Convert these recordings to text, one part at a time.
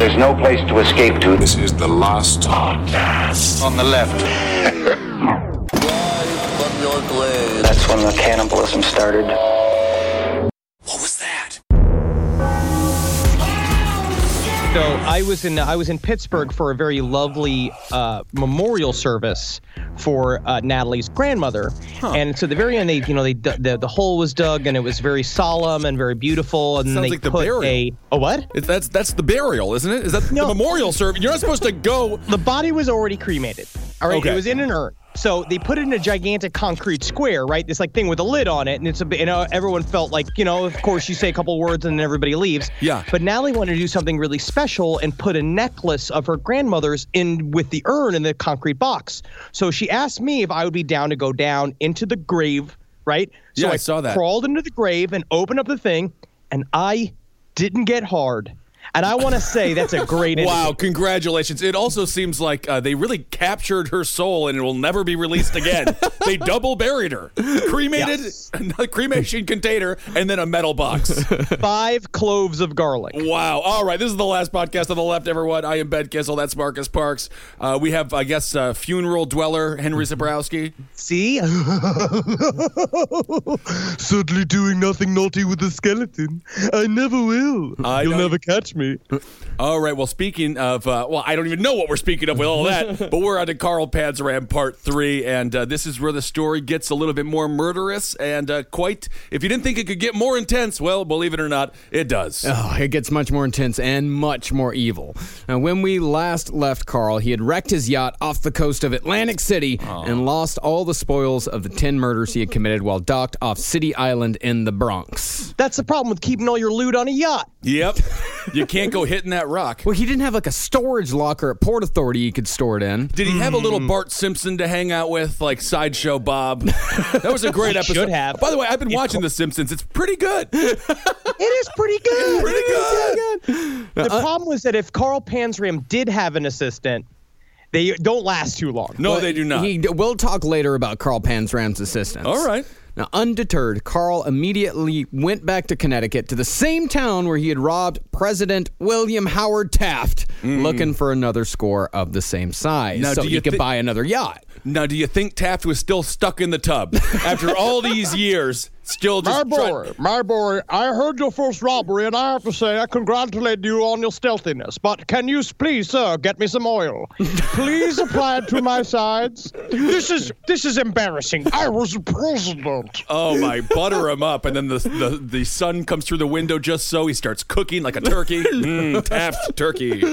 There's no place to escape to. This is the last podcast. On the left. That's when the cannibalism started. What was that? So I was in Pittsburgh for a very lovely memorial service for Natalie's grandmother, and so at the very end, the hole was dug, and it was very solemn and very beautiful, and Sounds they like the put burial. a what? That's the burial, isn't it? Is that No. the memorial service? You're not supposed to go. The body was already cremated. All right, Okay. It was in an urn. So they put it in a gigantic concrete square, right? This thing with a lid on it, and it's everyone felt like, of course you say a couple words and then everybody leaves. Yeah. But Natalie wanted to do something really special and put a necklace of her grandmother's in with the urn in the concrete box. So she asked me if I would be down to go down into the grave, right? So Yeah, I saw that. Crawled into the grave and opened up the thing, and I didn't get hard. And I want to say that's a great Wow, congratulations. It also seems like they really captured her soul and it will never be released again. They double buried her. Cremated, a cremation container, and then a metal box. 5 cloves of garlic. Wow. All right, this is the last podcast on the left, everyone. I am Ben Kissel. That's Marcus Parks. We have, I guess, funeral dweller Henry Zebrowski. See? Certainly doing nothing naughty with the skeleton. I never will. You'll never catch me. All right, well, speaking of, I don't even know what we're speaking of with all that, but we're on to Carl Panzram Part 3, and this is where the story gets a little bit more murderous and if you didn't think it could get more intense, well, believe it or not, it does. Oh, it gets much more intense and much more evil. Now, when we last left Carl, he had wrecked his yacht off the coast of Atlantic City and lost all the spoils of the 10 murders he had committed while docked off City Island in the Bronx. That's the problem with keeping all your loot on a yacht. Yep. You can't go hitting that rock. Well, he didn't have like a storage locker at Port Authority he could store it in. Did he have a little Bart Simpson to hang out with, like Sideshow Bob? That was a great episode. Should have. By the way, I've been watching The Simpsons. It's pretty good. It is pretty good. Pretty good. The problem was that if Carl Panzram did have an assistant, they don't last too long. No, they do not. We'll talk later about Carl Panzram's assistants. All right. Now, undeterred, Carl immediately went back to Connecticut to the same town where he had robbed President William Howard Taft, looking for another score of the same size Now, so do he you could thi- buy another yacht. Now, do you think Taft was still stuck in the tub after all these years? Still just My boy, I heard your first robbery, and I have to say I congratulate you on your stealthiness. But can you please, sir, get me some oil? Please apply it to my sides. This is embarrassing. I was president. Oh my! Butter him up, and then the sun comes through the window just so he starts cooking like a turkey. Taft turkey.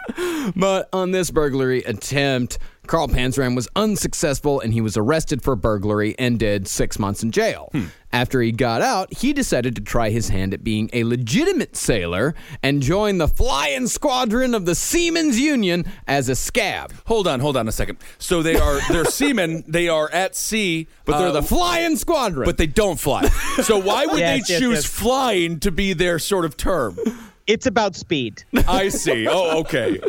But on this burglary attempt, Carl Panzram was unsuccessful and he was arrested for burglary and did 6 months in jail. After he got out, he decided to try his hand at being a legitimate sailor and joined the flying squadron of the Seamen's Union as a scab. Hold on a second. So they're seamen. They are at sea, But they're the flying squadron. but they don't fly. So why would Yes, they yes, choose yes. flying to be their sort of term? It's about speed. I see. Oh, okay.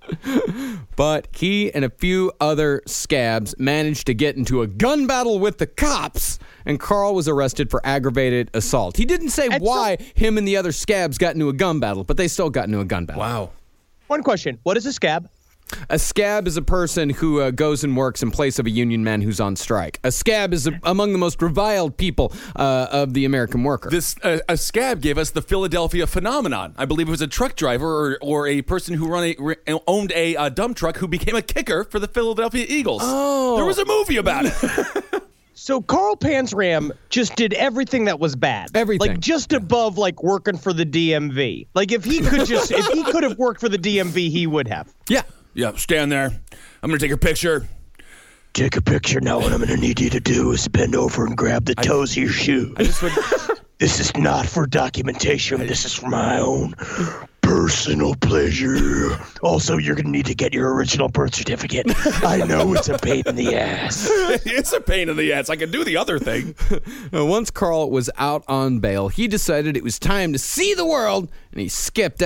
But he and a few other scabs managed to get into a gun battle with the cops, and Carl was arrested for aggravated assault. He didn't say why him and the other scabs got into a gun battle, but they still got into a gun battle. Wow. One question. What is a scab? A scab is a person who goes and works in place of a union man who's on strike. A scab is among the most reviled people of the American worker. This a scab gave us the Philadelphia phenomenon. I believe it was a truck driver or a person who owned a dump truck who became a kicker for the Philadelphia Eagles. Oh. There was a movie about it. So Carl Panzram just did everything that was bad. Everything. Like just above like working for the DMV. Like if he could have worked for the DMV, he would have. Yeah. Yeah, stand there. I'm going to take a picture. Take a picture now. What I'm going to need you to do is bend over and grab the toes of your shoe. This is not for documentation. This is for my own personal pleasure. Also, you're going to need to get your original birth certificate. I know it's a pain in the ass. It's a pain in the ass. I can do the other thing. Once Carl was out on bail, he decided it was time to see the world, and he skipped out.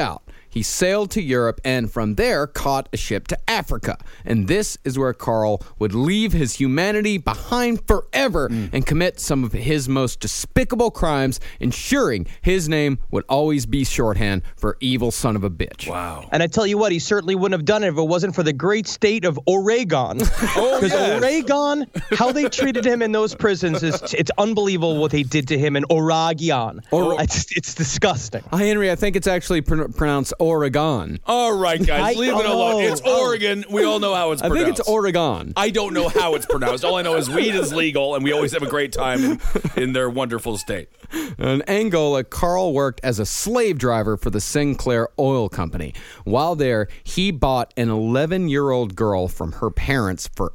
He sailed to Europe and from there caught a ship to Africa. And this is where Carl would leave his humanity behind forever and commit some of his most despicable crimes, ensuring his name would always be shorthand for evil son of a bitch. Wow. And I tell you what, he certainly wouldn't have done it if it wasn't for the great state of Oregon. Because Oregon, how they treated him in those prisons, it's unbelievable what they did to him in Oregon. It's disgusting. Henry, I think it's actually pronounced Oregon. All right, guys, leave it alone. It's Oregon. We all know how it's pronounced. I think it's Oregon. I don't know how it's pronounced. All I know is weed is legal, and we always have a great time in their wonderful state. In Angola, Carl worked as a slave driver for the Sinclair Oil Company. While there, he bought an 11-year-old girl from her parents for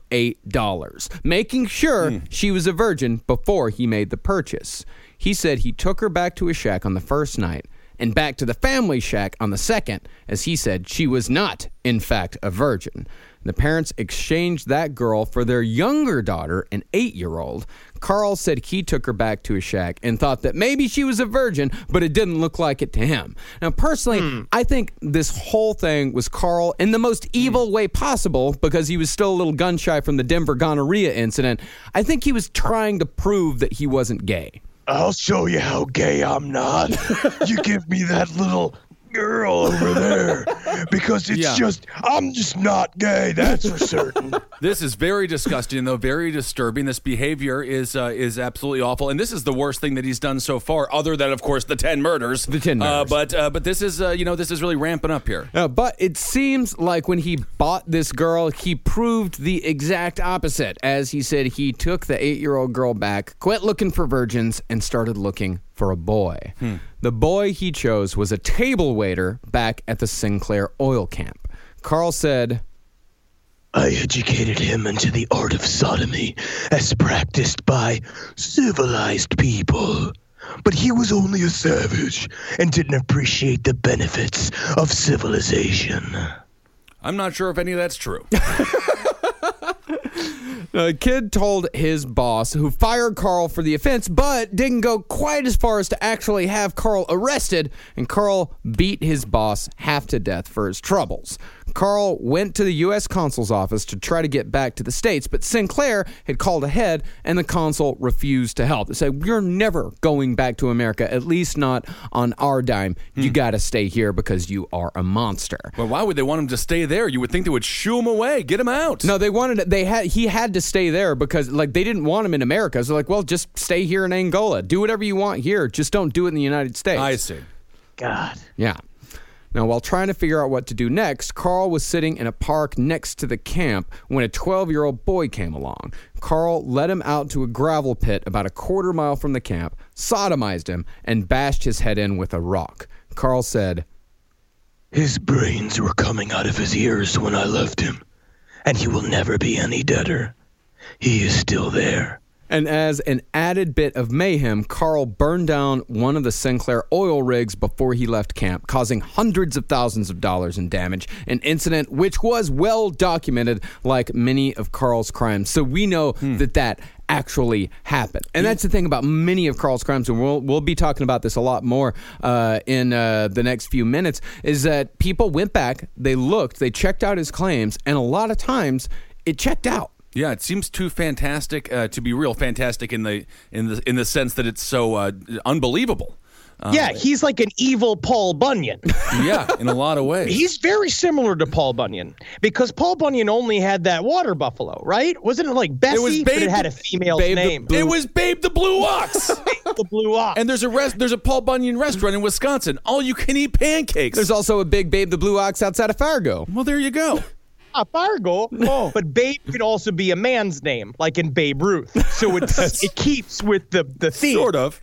$8, making sure she was a virgin before he made the purchase. He said he took her back to his shack on the first night and back to the family shack on the second, as he said she was not, in fact, a virgin. The parents exchanged that girl for their younger daughter, an 8-year-old. Carl said he took her back to his shack and thought that maybe she was a virgin, but it didn't look like it to him. Now, personally, I think this whole thing was Carl in the most evil way possible because he was still a little gun-shy from the Denver gonorrhea incident. I think he was trying to prove that he wasn't gay. I'll show you how gay I'm not. You give me that little girl over there because I'm just not gay, that's for certain. This is very disgusting, though, very disturbing. This behavior is absolutely awful, and this is the worst thing that he's done so far, other than, of course, the 10 murders. The 10 murders. But this is this is really ramping up here. But it seems like when he bought this girl, he proved the exact opposite. As he said, he took the 8-year-old girl back, quit looking for virgins, and started looking for a boy. The boy he chose was a table waiter back at the Sinclair oil camp. Carl said, I educated him into the art of sodomy as practiced by civilized people. But he was only a savage and didn't appreciate the benefits of civilization. I'm not sure if any of that's true. The kid told his boss, who fired Carl for the offense, but didn't go quite as far as to actually have Carl arrested, and Carl beat his boss half to death for his troubles. Carl went to the U.S. consul's office to try to get back to the States, but Sinclair had called ahead, and the consul refused to help. They said, you're never going back to America, at least not on our dime. You got to stay here because you are a monster. Well, why would they want him to stay there? You would think they would shoo him away, get him out. No, they wanted he had to stay there because they didn't want him in America. So well, just stay here in Angola. Do whatever you want here. Just don't do it in the United States. I see. God. Yeah. Now, while trying to figure out what to do next, Carl was sitting in a park next to the camp when a 12-year-old boy came along. Carl led him out to a gravel pit about a quarter mile from the camp, sodomized him, and bashed his head in with a rock. Carl said, His brains were coming out of his ears when I left him, and he will never be any deader. He is still there. And as an added bit of mayhem, Carl burned down one of the Sinclair oil rigs before he left camp, causing hundreds of thousands of dollars in damage, an incident which was well documented like many of Carl's crimes. So we know that actually happened. And that's the thing about many of Carl's crimes, and we'll be talking about this a lot more in the next few minutes, is that people went back, they looked, they checked out his claims, and a lot of times it checked out. Yeah, it seems too fantastic to be real fantastic in the sense that it's so unbelievable. Yeah, he's like an evil Paul Bunyan. Yeah, in a lot of ways. He's very similar to Paul Bunyan because Paul Bunyan only had that water buffalo, right? Wasn't it like Bessie, but it had a female name? It was Babe the Blue Ox. Babe the Blue Ox. And there's a Paul Bunyan restaurant in Wisconsin. All you can eat pancakes. There's also a big Babe the Blue Ox outside of Fargo. Well, there you go. Fargo, but Babe could also be a man's name, like in Babe Ruth. So it keeps with the theme. Sort of.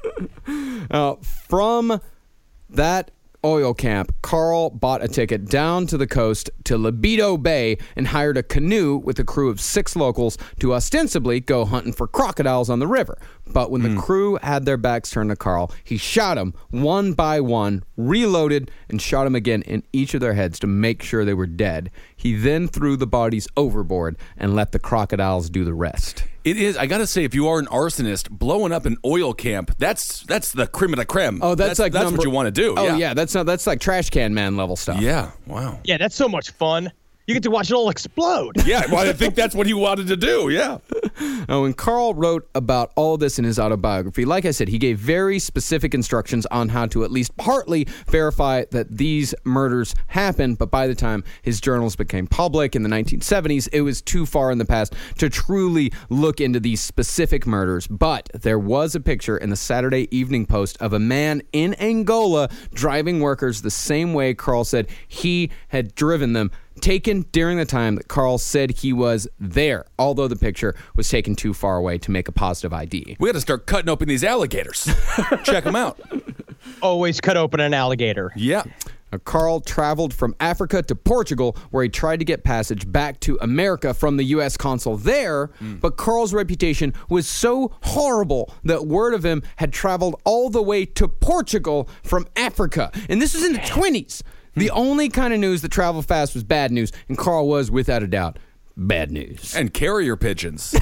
From that oil camp, Carl bought a ticket down to the coast to Libido Bay and hired a canoe with a crew of 6 locals to ostensibly go hunting for crocodiles on the river. But when the crew had their backs turned to Carl, he shot them one by one, reloaded, and shot them again in each of their heads to make sure they were dead. He then threw the bodies overboard and let the crocodiles do the rest. It is. I got to say, if you are an arsonist, blowing up an oil camp, that's the creme de la creme. Oh, that's what you want to do. Oh, yeah. That's like Trash Can Man level stuff. Yeah. Wow. Yeah, that's so much fun. You get to watch it all explode. Yeah, well, I think that's what he wanted to do, yeah. When Carl wrote about all this in his autobiography, like I said, he gave very specific instructions on how to at least partly verify that these murders happened, but by the time his journals became public in the 1970s, it was too far in the past to truly look into these specific murders. But there was a picture in the Saturday Evening Post of a man in Angola driving workers the same way Carl said he had driven them, taken during the time that Carl said he was there, although the picture was taken too far away to make a positive ID. We got to start cutting open these alligators. Check them out. Always cut open an alligator. Yeah. Carl traveled from Africa to Portugal, where he tried to get passage back to America from the U.S. consul there, but Carl's reputation was so horrible that word of him had traveled all the way to Portugal from Africa. And this was in the 20s. The only kind of news that traveled fast was bad news, and Carl was, without a doubt, bad news. And carrier pigeons.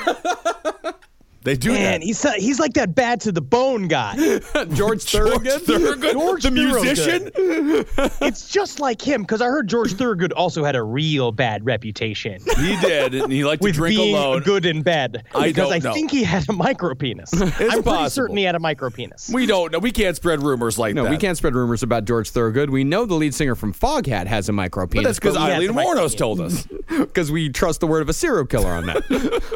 They do Man, that. he's like that bad to the bone guy. George Thorogood? George the musician? It's just like him, because I heard George Thorogood also had a real bad reputation. He did, and he liked to With drink being alone. good in bed. I Because don't I know. think he had a micro penis. I'm pretty possible. certain he had a micro penis. We don't know. We can't spread rumors like that. No, we can't spread rumors about George Thorogood. We know the lead singer from Foghat has a micro penis. But that's because he has Eileen a micro Warnos told us. Because we trust the word of a serial killer on that.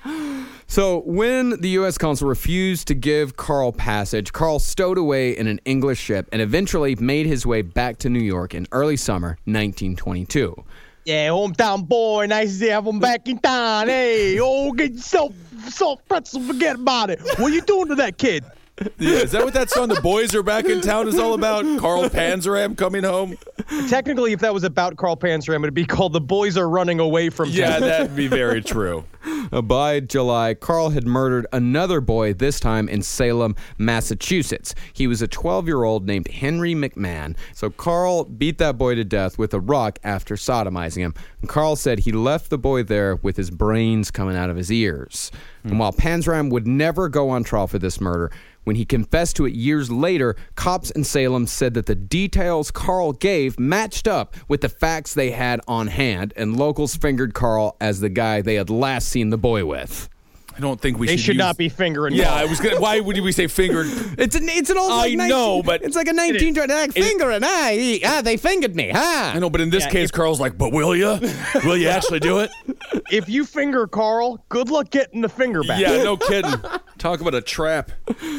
So when the U.S. consul refused to give Carl passage, Carl stowed away in an English ship and eventually made his way back to New York in early summer 1922. Yeah, hometown boy, nice to have him back in town. Hey, get yourself soft pretzel, forget about it. What you doing to that kid? Yeah, is that what that song, The Boys Are Back in Town, is all about? Carl Panzram coming home? Technically, if that was about Carl Panzram, it'd be called The Boys Are Running Away from Yeah, Town. that'd be very true. By July, Carl had murdered another boy, this time in Salem, Massachusetts. He was a 12-year-old named Henry McMahon. So Carl beat that boy to death with a rock after sodomizing him. And Carl said he left the boy there with his brains coming out of his ears. And while Panzram would never go on trial for this murder, when he confessed to it years later, cops in Salem said that the details Carl gave matched up with the facts they had on hand, and locals fingered Carl as the guy they had last seen the boy with. I don't think we They should use... not be fingering. Yeah, Carl. I was gonna. Why would we say fingered? It's an old. I know, but it's like a 1920 like fingering. They fingered me. I know, but in this case, Carl's like, but will you? Will you actually do it? If you finger Carl, good luck getting the finger back. Yeah, no kidding. Talk about a trap.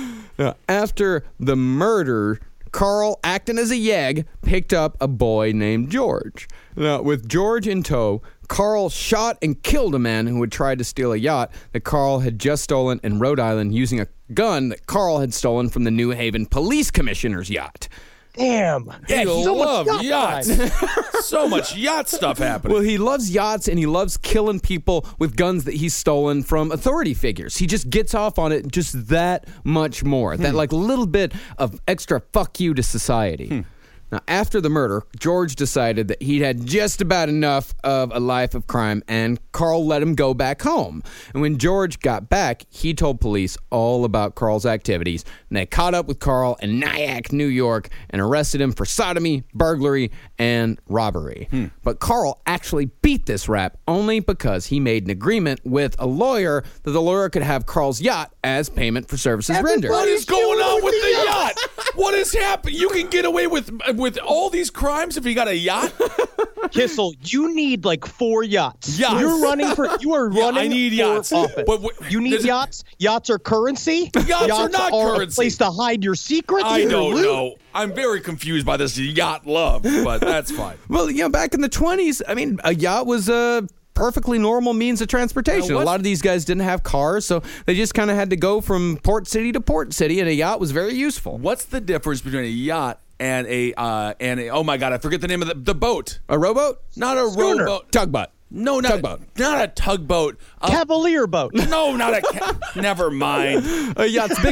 After the murder, Carl, acting as a yegg, picked up a boy named George. Now, with George in tow, Carl shot and killed a man who had tried to steal a yacht that Carl had just stolen in Rhode Island using a gun that Carl had stolen from the New Haven police commissioner's yacht. Damn. He so much love yacht yachts. So much yacht stuff happening. Well, he loves yachts and he loves killing people with guns that he's stolen from authority figures. He just gets off on it just that much more. That like little bit of extra fuck you to society. Now, after the murder, George decided that he'd had just about enough of a life of crime, and Carl let him go back home. And when George got back, he told police all about Carl's activities, and they caught up with Carl in Nyack, New York, and arrested him for sodomy, burglary, and robbery. But Carl actually beat this rap only because he made an agreement with a lawyer that the lawyer could have Carl's yacht as payment for services rendered. What is going on with the yacht? What is happening? You can get away with all these crimes if you got a yacht? Kissel, you need like 4 yachts. Yachts. You are running I need for yachts. office. But you need yachts? Yachts are currency? Yachts are not a currency. place to hide your secrets? I your don't loot? know. I'm very confused by this yacht love, but that's fine. Well, back in the 20s, I mean, a yacht was a perfectly normal means of transportation. A lot of these guys didn't have cars, so they just kind of had to go from port city to port city, and a yacht was very useful. What's the difference between a yacht and a oh my god, I forget the name of the boat. A rowboat? Not a Schooner. rowboat. Tugboat. No, not Tugboat. Not a tugboat. Cavalier boat. No, not a never mind. A yacht's bigger.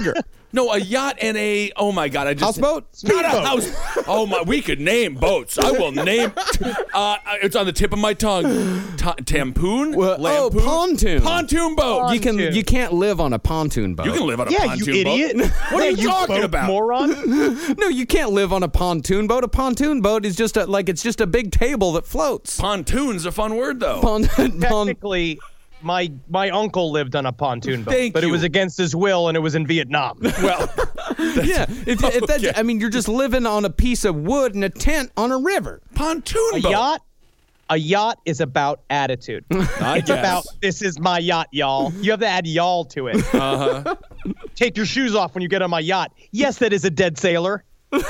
No, a yacht and a, oh my God, I just. Houseboat? Not a house. Oh my, we could name boats. I will name. It's on the tip of my tongue. Tampoon? Lampoon? Pontoon. Pontoon boat. You can't live on a pontoon boat. You can live on a Yeah, pontoon you boat. idiot. What are you talking boat about? moron? No, you can't live on a pontoon boat. A pontoon boat is just it's just a big table that floats. Pontoon's a fun word, though. Technically, my uncle lived on a pontoon boat, Thank but you. it was against his will, and it was in Vietnam. Well, Yeah, if that's, Okay. I mean, you're just living on a piece of wood in a tent on a river. pontoon boat. A yacht is about attitude. I It's guess. about, this is my yacht, y'all. You have to add y'all to it. Uh-huh. Take your shoes off when you get on my yacht. Yes, that is a dead sailor.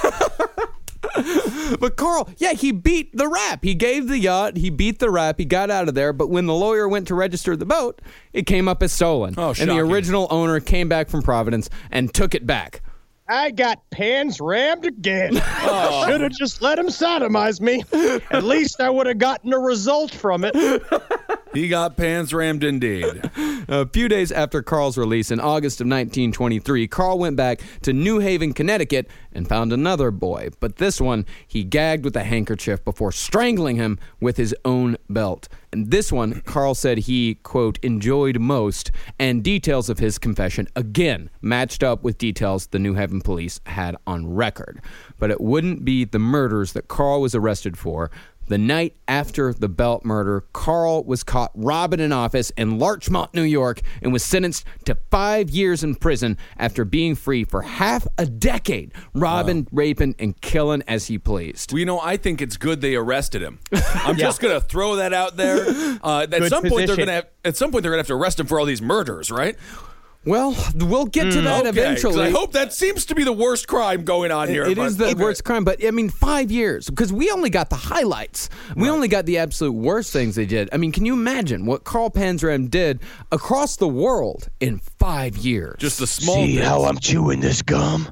But Carl, yeah, he beat the rap. He gave the yacht, he beat the rap, he got out of there. But when the lawyer went to register the boat, it came up as stolen. Oh, and the shocking. original owner came back from Providence and took it back. I got pans rammed again. Should have just let him sodomize me. At least I would have gotten a result from it. He got pants rammed indeed. A few days after Carl's release in August of 1923, Carl went back to New Haven, Connecticut, and found another boy. But this one, he gagged with a handkerchief before strangling him with his own belt. And this one, Carl said he, quote, enjoyed most, and details of his confession, again, matched up with details the New Haven police had on record. But it wouldn't be the murders that Carl was arrested for. The night after the Belt murder, Carl was caught robbing an office in Larchmont, New York, and was sentenced to 5 years in prison after being free for half a decade, robbing, raping, and killing as he pleased. Well, I think it's good they arrested him. I'm just gonna throw that out there. At some point, position. they're gonna have to arrest him for all these murders, right? Well, we'll get to that Okay, 'cause eventually. I hope that seems to be the worst crime going on here. It but is the okay. worst crime, but I mean, 5 years, because we only got the highlights. We only got the absolute worst things they did. I mean, can you imagine what Carl Panzram did across the world in 5 years? Just the small. See bits. how I'm chewing this gum?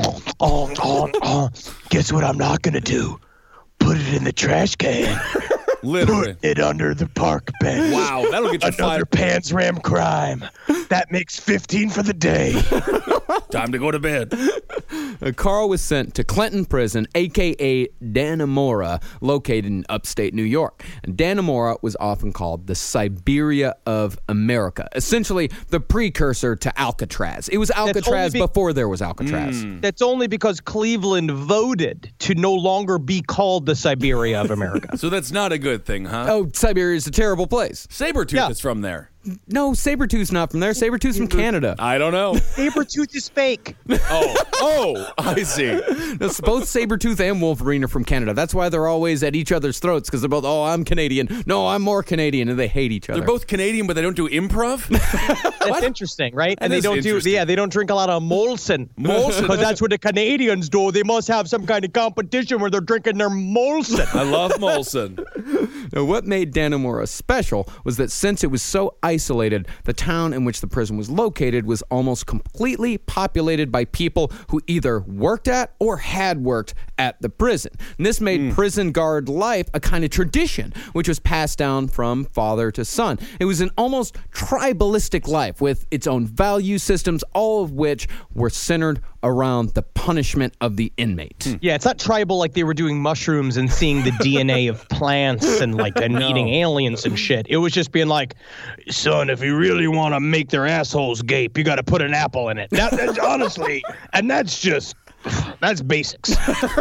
Guess what I'm not gonna do? Put it in the trash can. Literally. Put it under the park bench. Wow, that'll get you Another fired. Panzram crime. That makes 15 for the day. Time to go to bed. Carl was sent to Clinton Prison, a.k.a. Dannemora, located in upstate New York. And Dannemora was often called the Siberia of America, essentially the precursor to Alcatraz. It was Alcatraz before there was Alcatraz. That's only because Cleveland voted to no longer be called the Siberia of America. So that's not a good thing, huh? Oh, Siberia is a terrible place. Sabretooth Yeah. is from there. No, Sabretooth's not from there. Sabretooth's from Canada. I don't know. Sabretooth is fake. Oh, I see. Both Sabretooth and Wolverine are from Canada. That's why they're always at each other's throats, because they're both, oh, I'm Canadian. No, I'm more Canadian, and they hate each other. They're both Canadian, but they don't do improv? That's interesting, right? That And they is don't interesting. they don't drink a lot of Molson. Molson. Because that's what the Canadians do. They must have some kind of competition where they're drinking their Molson. I love Molson. Now, what made Dannemora special was that since it was so isolated, the town in which the prison was located was almost completely populated by people who either worked at or had worked at the prison. And this made prison guard life a kind of tradition, which was passed down from father to son. It was an almost tribalistic life with its own value systems, all of which were centered around the punishment of the inmate. Yeah, it's not tribal like they were doing mushrooms and seeing the DNA of plants and eating aliens and shit. It was just being like, son, if you really want to make their assholes gape, you got to put an apple in it. That's honestly, and that's basics.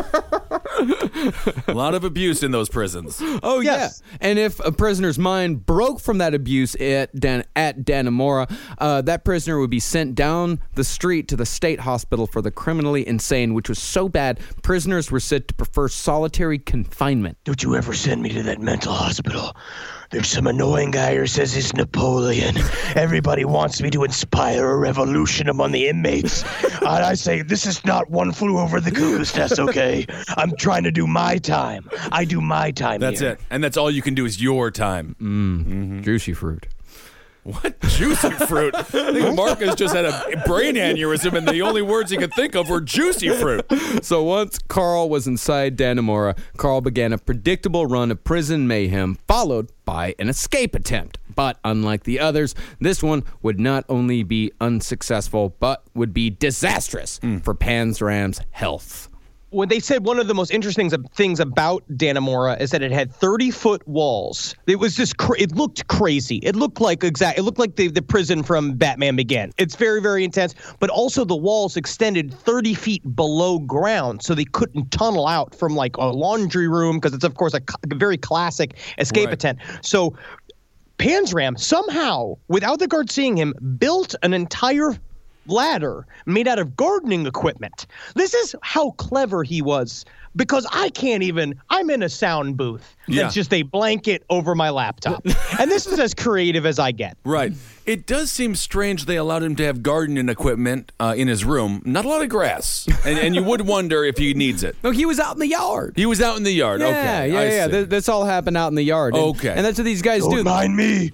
A lot of abuse in those prisons. Oh, Yes. yeah. And if a prisoner's mind broke from that abuse at Dannemora, that prisoner would be sent down the street to the state hospital for the criminally insane, which was so bad, prisoners were said to prefer solitary confinement. Don't you ever send me to that mental hospital. There's some annoying guy who says he's Napoleon. Everybody wants me to inspire a revolution among the inmates. And I say, this is not One Flew Over the Cuckoo's Nest, okay? I'm trying to do my time. I do my time That's here. it. And that's all you can do is your time. Juicy fruit. What? Juicy fruit? I think Marcus just had a brain aneurysm, and the only words he could think of were juicy fruit. So once Carl was inside Dannemora, Carl began a predictable run of prison mayhem, followed by an escape attempt. But unlike the others, this one would not only be unsuccessful, but would be disastrous for Panzram's health. When they said one of the most interesting things about Dannemora is that it had 30-foot walls. It was just it looked crazy. It looked like the prison from Batman Begins. It's very, very intense, but also the walls extended 30 feet below ground, so they couldn't tunnel out from like a laundry room, because it's of course a very classic escape attempt. So Panzram somehow, without the guard seeing him, built an entire ladder made out of gardening equipment. This is how clever he was, because I'm in a sound booth that's just a blanket over my laptop. And this is as creative as I get. Right. It does seem strange they allowed him to have gardening equipment in his room. Not a lot of grass. And you would wonder if he needs it. No, he was out in the yard. He was out in the yard. Okay. Yeah. This all happened out in the yard. Okay. And that's what these guys do. Don't mind me.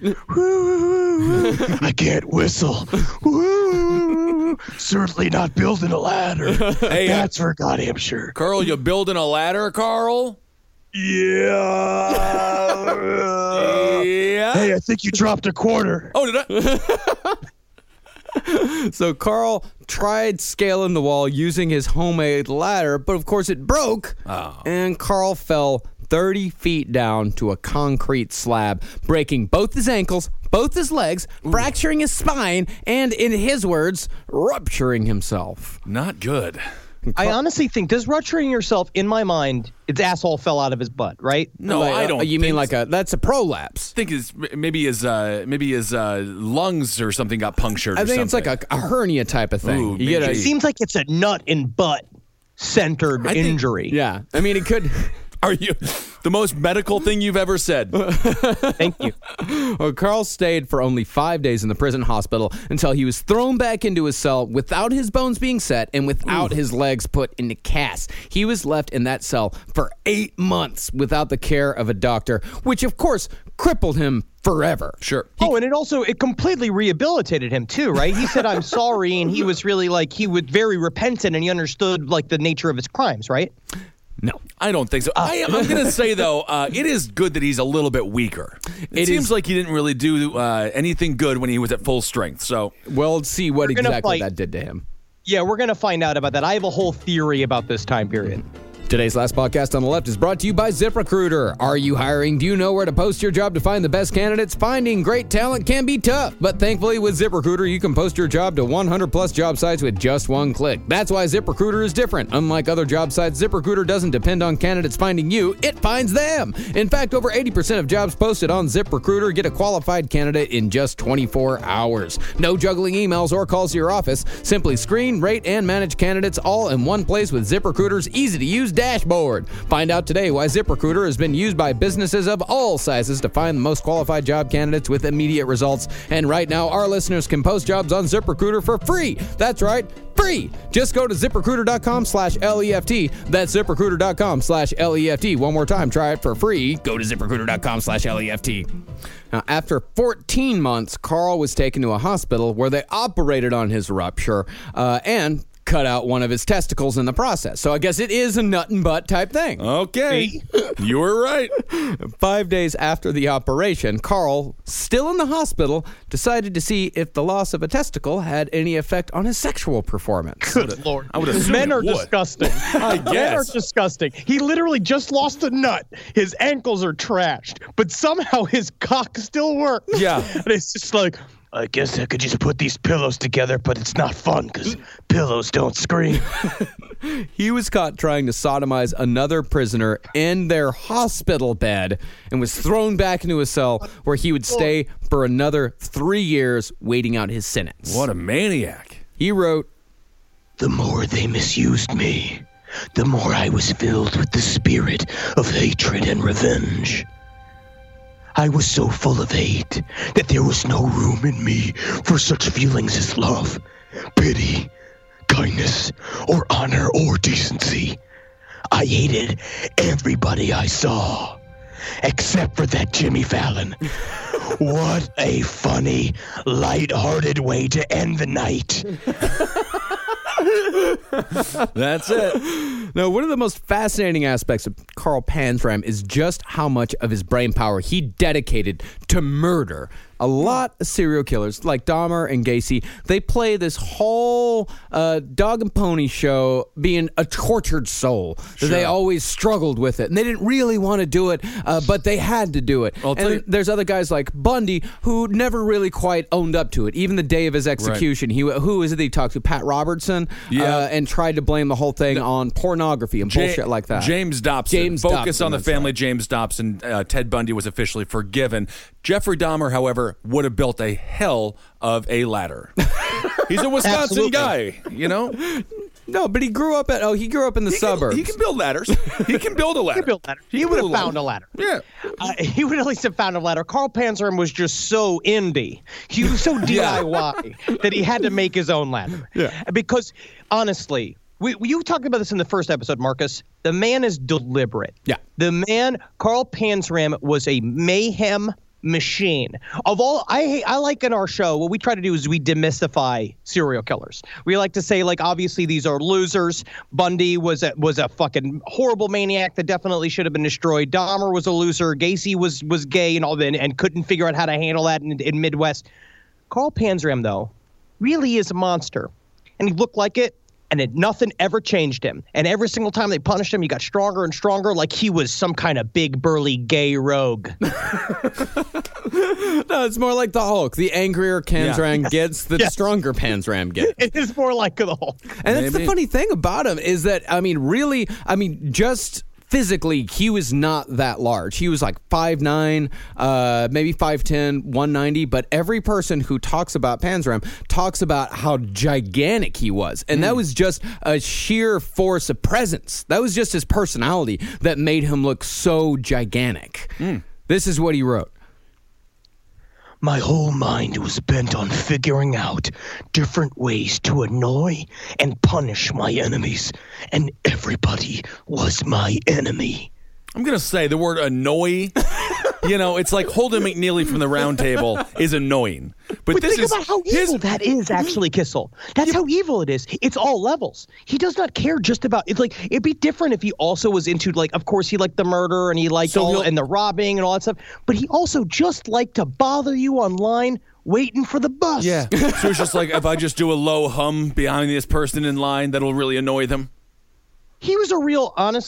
I can't whistle. Certainly not building a ladder. Hey, that's for goddamn sure. Carl, you building a ladder, Carl? Yeah. Yeah. Hey, I think you dropped a quarter. Oh, did I? So Carl tried scaling the wall using his homemade ladder, but of course it broke, and Carl fell 30 feet down to a concrete slab, breaking both his ankles, both his legs, fracturing his spine, and, in his words, rupturing himself. Not good. I honestly think, does rupturing yourself, in my mind, its asshole fell out of his butt, right? No, I don't. You mean like that's a prolapse? I think maybe his lungs or something got punctured. I think it's like a hernia type of thing. Ooh, It seems like it's a nut and butt centered injury. Yeah, I mean it could. Are you the most medical thing you've ever said? Thank you. Well, Carl stayed for only 5 days in the prison hospital until he was thrown back into his cell without his bones being set and without his legs put into casts. He was left in that cell for 8 months without the care of a doctor, which of course crippled him forever. Sure. And it completely rehabilitated him too, right? He said, I'm sorry, and he was really he was very repentant, and he understood the nature of his crimes, right? No. I don't think so. I'm going to say, though, it is good that he's a little bit weaker. It seems like he didn't really do anything good when he was at full strength. So we'll see what exactly that did to him. Yeah, we're going to find out about that. I have a whole theory about this time period. Today's last podcast on the left is brought to you by ZipRecruiter. Are you hiring? Do you know where to post your job to find the best candidates? Finding great talent can be tough, but thankfully with ZipRecruiter, you can post your job to 100 plus job sites with just one click. That's why ZipRecruiter is different. Unlike other job sites, ZipRecruiter doesn't depend on candidates finding you, it finds them. In fact, over 80% of jobs posted on ZipRecruiter get a qualified candidate in just 24 hours. No juggling emails or calls to your office. Simply screen, rate, and manage candidates all in one place with ZipRecruiter's easy-to-use dashboard. Find out today why ZipRecruiter has been used by businesses of all sizes to find the most qualified job candidates with immediate results. And right now, our listeners can post jobs on ZipRecruiter for free. That's right, free. Just go to ZipRecruiter.com/LEFT. That's ZipRecruiter.com/LEFT. One more time, try it for free. Go to ZipRecruiter.com/LEFT. Now, after 14 months, Carl was taken to a hospital where they operated on his rupture and cut out one of his testicles in the process. So I guess it is a nut and butt type thing. Okay. You were right. 5 days after the operation, Carl, still in the hospital, decided to see if the loss of a testicle had any effect on his sexual performance. Good Lord. I would assume Men it are would. disgusting. Men are disgusting. He literally just lost a nut. His ankles are trashed, but somehow his cock still works. Yeah. And it's just like, I guess I could just put these pillows together, but it's not fun because pillows don't scream. He was caught trying to sodomize another prisoner in their hospital bed and was thrown back into a cell where he would stay for another 3 years waiting out his sentence. What a maniac. He wrote, The more they misused me, the more I was filled with the spirit of hatred and revenge. I was so full of hate that there was no room in me for such feelings as love, pity, kindness, or honor or decency. I hated everybody I saw. except for that Jimmy Fallon. What a funny, light-hearted way to end the night. That's it. Now, one of the most fascinating aspects of Carl Panzram is just how much of his brain power he dedicated to murder. A lot of serial killers, like Dahmer and Gacy, they play this whole dog and pony show being a tortured soul. Sure. They always struggled with it, and they didn't really want to do it, but they had to do it. And there's other guys like Bundy who never really quite owned up to it. Even the day of his execution, who is it that he talked to? Pat Robertson? And tried to blame the whole thing on pornography and bullshit like that. James Dobson. Focus on the family. Right. James Dobson. Ted Bundy was officially forgiven. Jeffrey Dahmer, however, would have built a hell of a ladder. He's a Wisconsin guy, you know? No, but he grew up in the suburbs. He can build ladders. He can build a ladder. He would have found a ladder. Yeah. He would at least have found a ladder. Carl Panzram was just so indie. He was so DIY that he had to make his own ladder. Yeah. Because, honestly, you talked about this in the first episode, Marcus. The man is deliberate. Yeah. The man, Carl Panzram, was a mayhem machine. Of all, I like in our show, what we try to do is we demystify serial killers. We like to say, like, obviously these are losers. Bundy was a fucking horrible maniac that definitely should have been destroyed. Dahmer was a loser. Gacy was gay and all that, and couldn't figure out how to handle that in Midwest. Carl Panzram, though, really is a monster, and he looked like it. And nothing ever changed him. And every single time they punished him, he got stronger and stronger, like he was some kind of big, burly, gay rogue. No, it's more like the Hulk. The angrier Panzram gets, the stronger Panzram gets. It is more like the Hulk. And that's the funny thing about him is that, just physically, he was not that large. He was like 5'9", maybe 5'10", 190. But every person who talks about Panzram talks about how gigantic he was. And that was just a sheer force of presence. That was just his personality that made him look so gigantic. This is what he wrote. My whole mind was bent on figuring out different ways to annoy and punish my enemies, and everybody was my enemy. I'm going to say the word annoy. It's like Holden McNeely from the Round Table is annoying. But think about how evil that is, actually, Kissel. That's how evil it is. It's all levels. He does not care just about it. Like, it'd be different if he also was into, like, of course, he liked the murder and he liked and the robbing and all that stuff. But he also just liked to bother you online waiting for the bus. Yeah. So it's just like, if I just do a low hum behind this person in line, that'll really annoy them. I'm going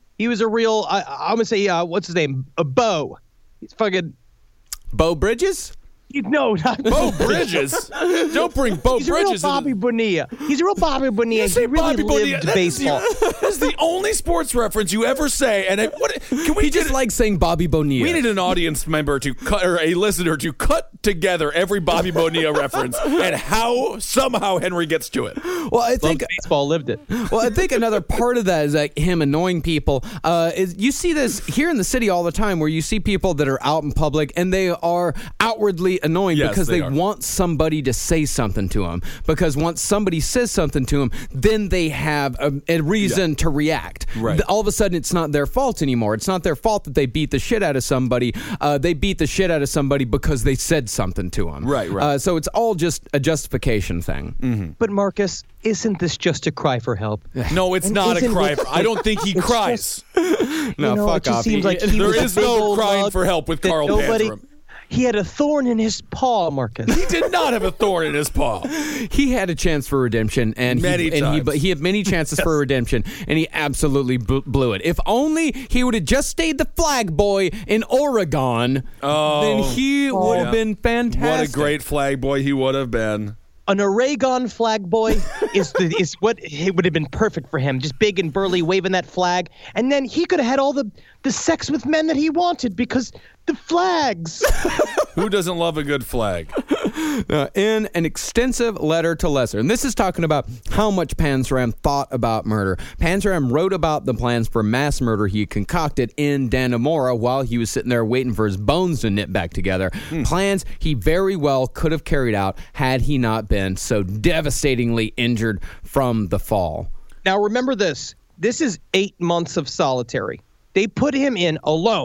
to say, what's his name? Bo. He's fucking... Bo Bridges? No, not Bo Bridges. Don't bring Bo Bridges. He's a real Bobby Bonilla. He's a real Bobby Bonilla. He really lived baseball. That's the only sports reference you ever say. And he just likes saying Bobby Bonilla. We need an audience member to cut, or a listener to cut together every Bobby Bonilla reference and how somehow Henry gets to it. Well, I think baseball lived it. Well, I think another part of that is like him annoying people. Is you see this here in the city all the time, where you see people that are out in public and they are outwardly annoying because they want somebody to say something to them. Because once somebody says something to them, then they have a reason to react. Right. All of a sudden, it's not their fault anymore. It's not their fault that they beat the shit out of somebody. They beat the shit out of somebody because they said something to them. Right. So it's all just a justification thing. Mm-hmm. But Marcus, isn't this just a cry for help? No, it's not a cry. I don't think he cries. No, fuck off. Seems like there is no crying for help with Carl Panzram. He had a thorn in his paw, Marcus. He did not have a thorn in his paw. He had a chance for redemption, and he had many chances for redemption, and he absolutely blew it. If only he would have just stayed the flag boy in Oregon, then he would have been fantastic. What a great flag boy he would have been. An Oregon flag boy is what it would have been perfect for him. Just big and burly, waving that flag, and then he could have had all the sex with men that he wanted because the flags. Who doesn't love a good flag? In an extensive letter to Lesser, and this is talking about how much Panzram thought about murder. Panzram wrote about the plans for mass murder he concocted in Dannemora while he was sitting there waiting for his bones to knit back together. Plans he very well could have carried out had he not been so devastatingly injured from the fall. Now remember this. This is 8 months of solitary. They put him in alone.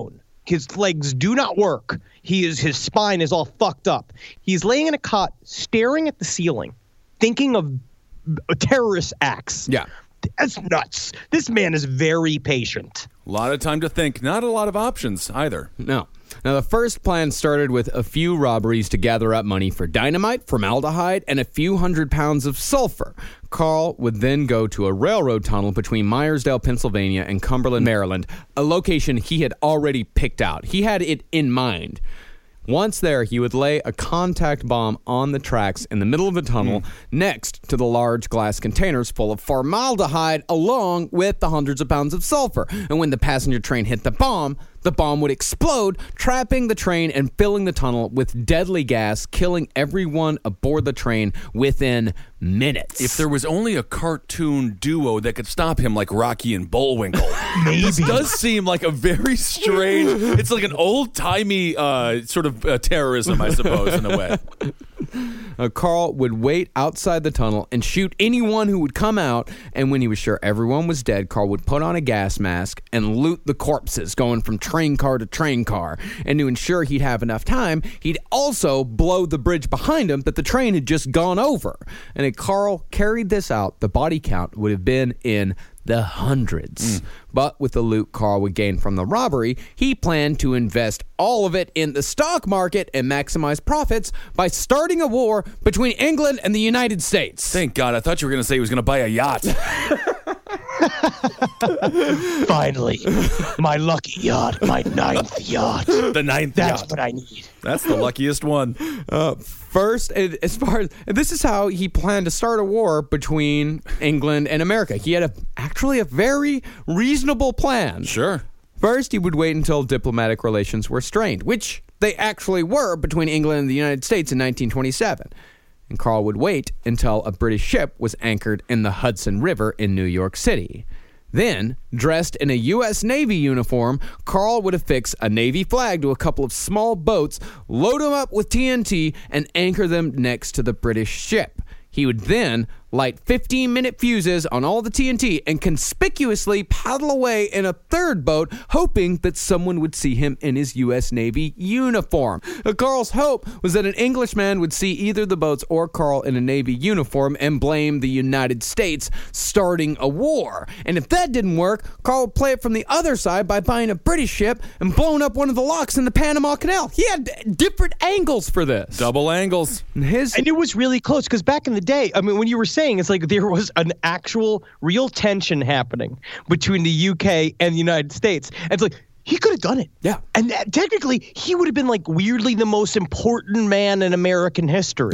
His legs do not work. His spine is all fucked up. He's laying in a cot, staring at the ceiling, thinking of terrorist acts. Yeah. That's nuts. This man is very patient. A lot of time to think. Not a lot of options either. No. Now, the first plan started with a few robberies to gather up money for dynamite, formaldehyde, and a few £100 of sulfur. Carl would then go to a railroad tunnel between Myersdale, Pennsylvania, and Cumberland, Maryland, a location he had already picked out. He had it in mind. Once there, he would lay a contact bomb on the tracks in the middle of the tunnel next to the large glass containers full of formaldehyde along with the hundreds of pounds of sulfur. And when the passenger train hit the bomb would explode, trapping the train and filling the tunnel with deadly gas, killing everyone aboard the train within minutes. If there was only a cartoon duo that could stop him like Rocky and Bullwinkle. Maybe. This does seem like a very strange, it's like an old-timey sort of terrorism, I suppose, in a way. Carl would wait outside the tunnel and shoot anyone who would come out, and when he was sure everyone was dead, Carl would put on a gas mask and loot the corpses, going from train car to train car. And to ensure he'd have enough time, he'd also blow the bridge behind him that the train had just gone over. And if Carl carried this out, the body count would have been in the hundreds. But with the loot Carl would gain from the robbery, he planned to invest all of it in the stock market and maximize profits by starting a war between England and the United States. Thank God. I thought you were going to say he was going to buy a yacht. Finally, my lucky yacht, my 9th yacht. The 9th That's yacht. what I need. That's the luckiest one. First, as far as this is how he planned to start a war between England and America. He had actually a very reasonable plan. Sure. First, he would wait until diplomatic relations were strained, which they actually were between England and the United States in 1927. And Carl would wait until a British ship was anchored in the Hudson River in New York City. Then, dressed in a U.S. Navy uniform, Carl would affix a Navy flag to a couple of small boats, load them up with TNT, and anchor them next to the British ship. He would then light 15-minute fuses on all the TNT and conspicuously paddle away in a third boat, hoping that someone would see him in his U.S. Navy uniform. Carl's hope was that an Englishman would see either the boats or Carl in a Navy uniform and blame the United States starting a war. And if that didn't work, Carl would play it from the other side by buying a British ship and blowing up one of the locks in the Panama Canal. He had different angles for this. Double angles. And it was really close because back in the day, I mean, when you were saying it's like there was an actual real tension happening between the UK and the United States. And it's like he could have done it. Yeah. And technically, he would have been like weirdly the most important man in American history.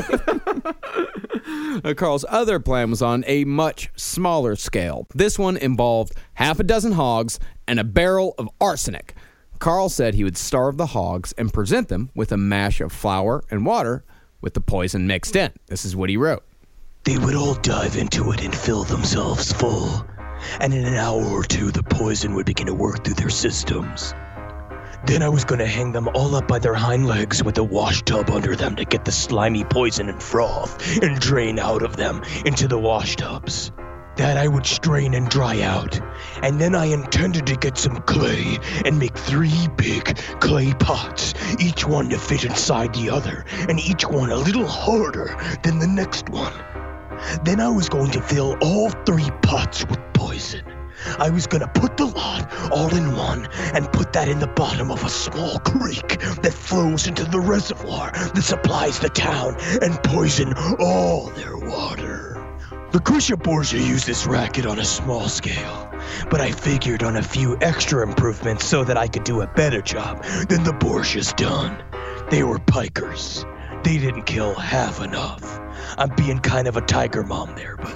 Carl's other plan was on a much smaller scale. This one involved half a dozen hogs and a barrel of arsenic. Carl said he would starve the hogs and present them with a mash of flour and water with the poison mixed in. This is what he wrote. They would all dive into it and fill themselves full. And in an hour or two, the poison would begin to work through their systems. Then I was going to hang them all up by their hind legs with a wash tub under them to get the slimy poison and froth and drain out of them into the wash tubs. That I would strain and dry out. And then I intended to get some clay and make 3 big clay pots, each one to fit inside the other, and each one a little harder than the next one. Then I was going to fill all 3 pots with poison. I was going to put the lot all in one and put that in the bottom of a small creek that flows into the reservoir that supplies the town and poison all their water. Lucretia Borgia used this racket on a small scale, but I figured on a few extra improvements so that I could do a better job than the Borgias done. They were pikers. They didn't kill half enough. I'm being kind of a tiger mom there, but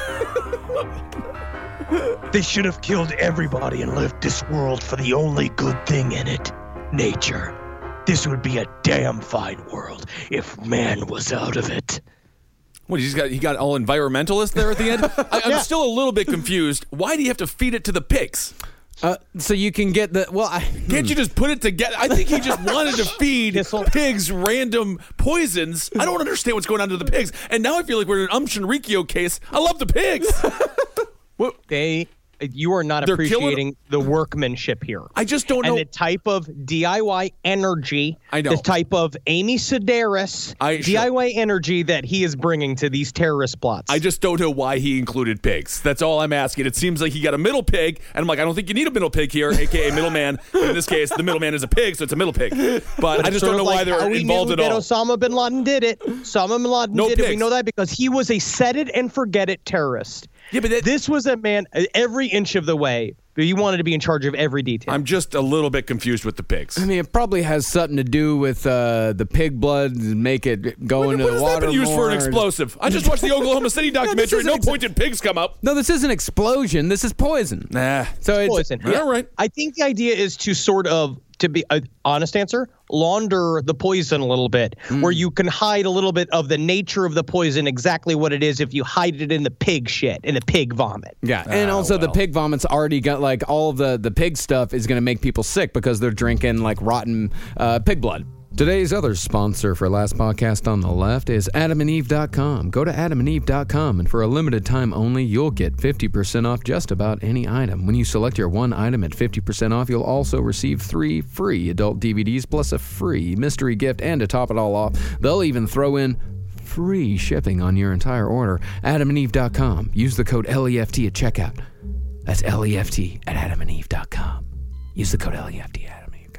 they should have killed everybody and left this world for the only good thing in it, nature. This would be a damn fine world if man was out of it. What, he got all environmentalist there at the end? I'm still a little bit confused. Why do you have to feed it to the pigs? So you can get the Can't you just put it together? I think he just wanted to feed pigs random poisons. I don't understand what's going on to the pigs. And now I feel like we're in an Shinrikyo case. I love the pigs. you are not They're appreciating the workmanship here. I just don't know. And the type of DIY energy, I know. the type of Amy Sedaris DIY energy that he is bringing to these terrorist plots. I just don't know why he included pigs. That's all I'm asking. It seems like he got a middle pig, and I'm like, I don't think you need a middle pig here, a.k.a. middleman. In this case, the middleman is a pig, so it's a middle pig. But I just don't know why they're involved at all. Osama bin Laden did it. Osama bin Laden did it. We know that because he was a set-it-and-forget-it terrorist. Yeah, but this was a man every inch of the way. He wanted to be in charge of every detail. I'm just a little bit confused with the pigs. I mean, it probably has something to do with the pig blood and make it go into the water. What has that been used for an explosive? I just watched the Oklahoma City documentary. No pointed pigs come up. No, this isn't explosion. This is poison. Nah. So it's poison. Yeah. All right. I think the idea is to sort of, to be an honest answer, launder the poison a little bit, where you can hide a little bit of the nature of the poison, exactly what it is, if you hide it in the pig shit, in the pig vomit. Yeah, and also the pig vomit's already got, like, all of the pig stuff is going to make people sick because they're drinking, like, rotten pig blood. Today's other sponsor for Last Podcast on the Left is AdamandEve.com. Go to AdamandEve.com, and for a limited time only, you'll get 50% off just about any item. When you select your one item at 50% off, you'll also receive 3 free adult DVDs plus a free mystery gift, and to top it all off, they'll even throw in free shipping on your entire order. AdamandEve.com. Use the code LEFT at checkout. That's LEFT at AdamandEve.com. Use the code LEFT at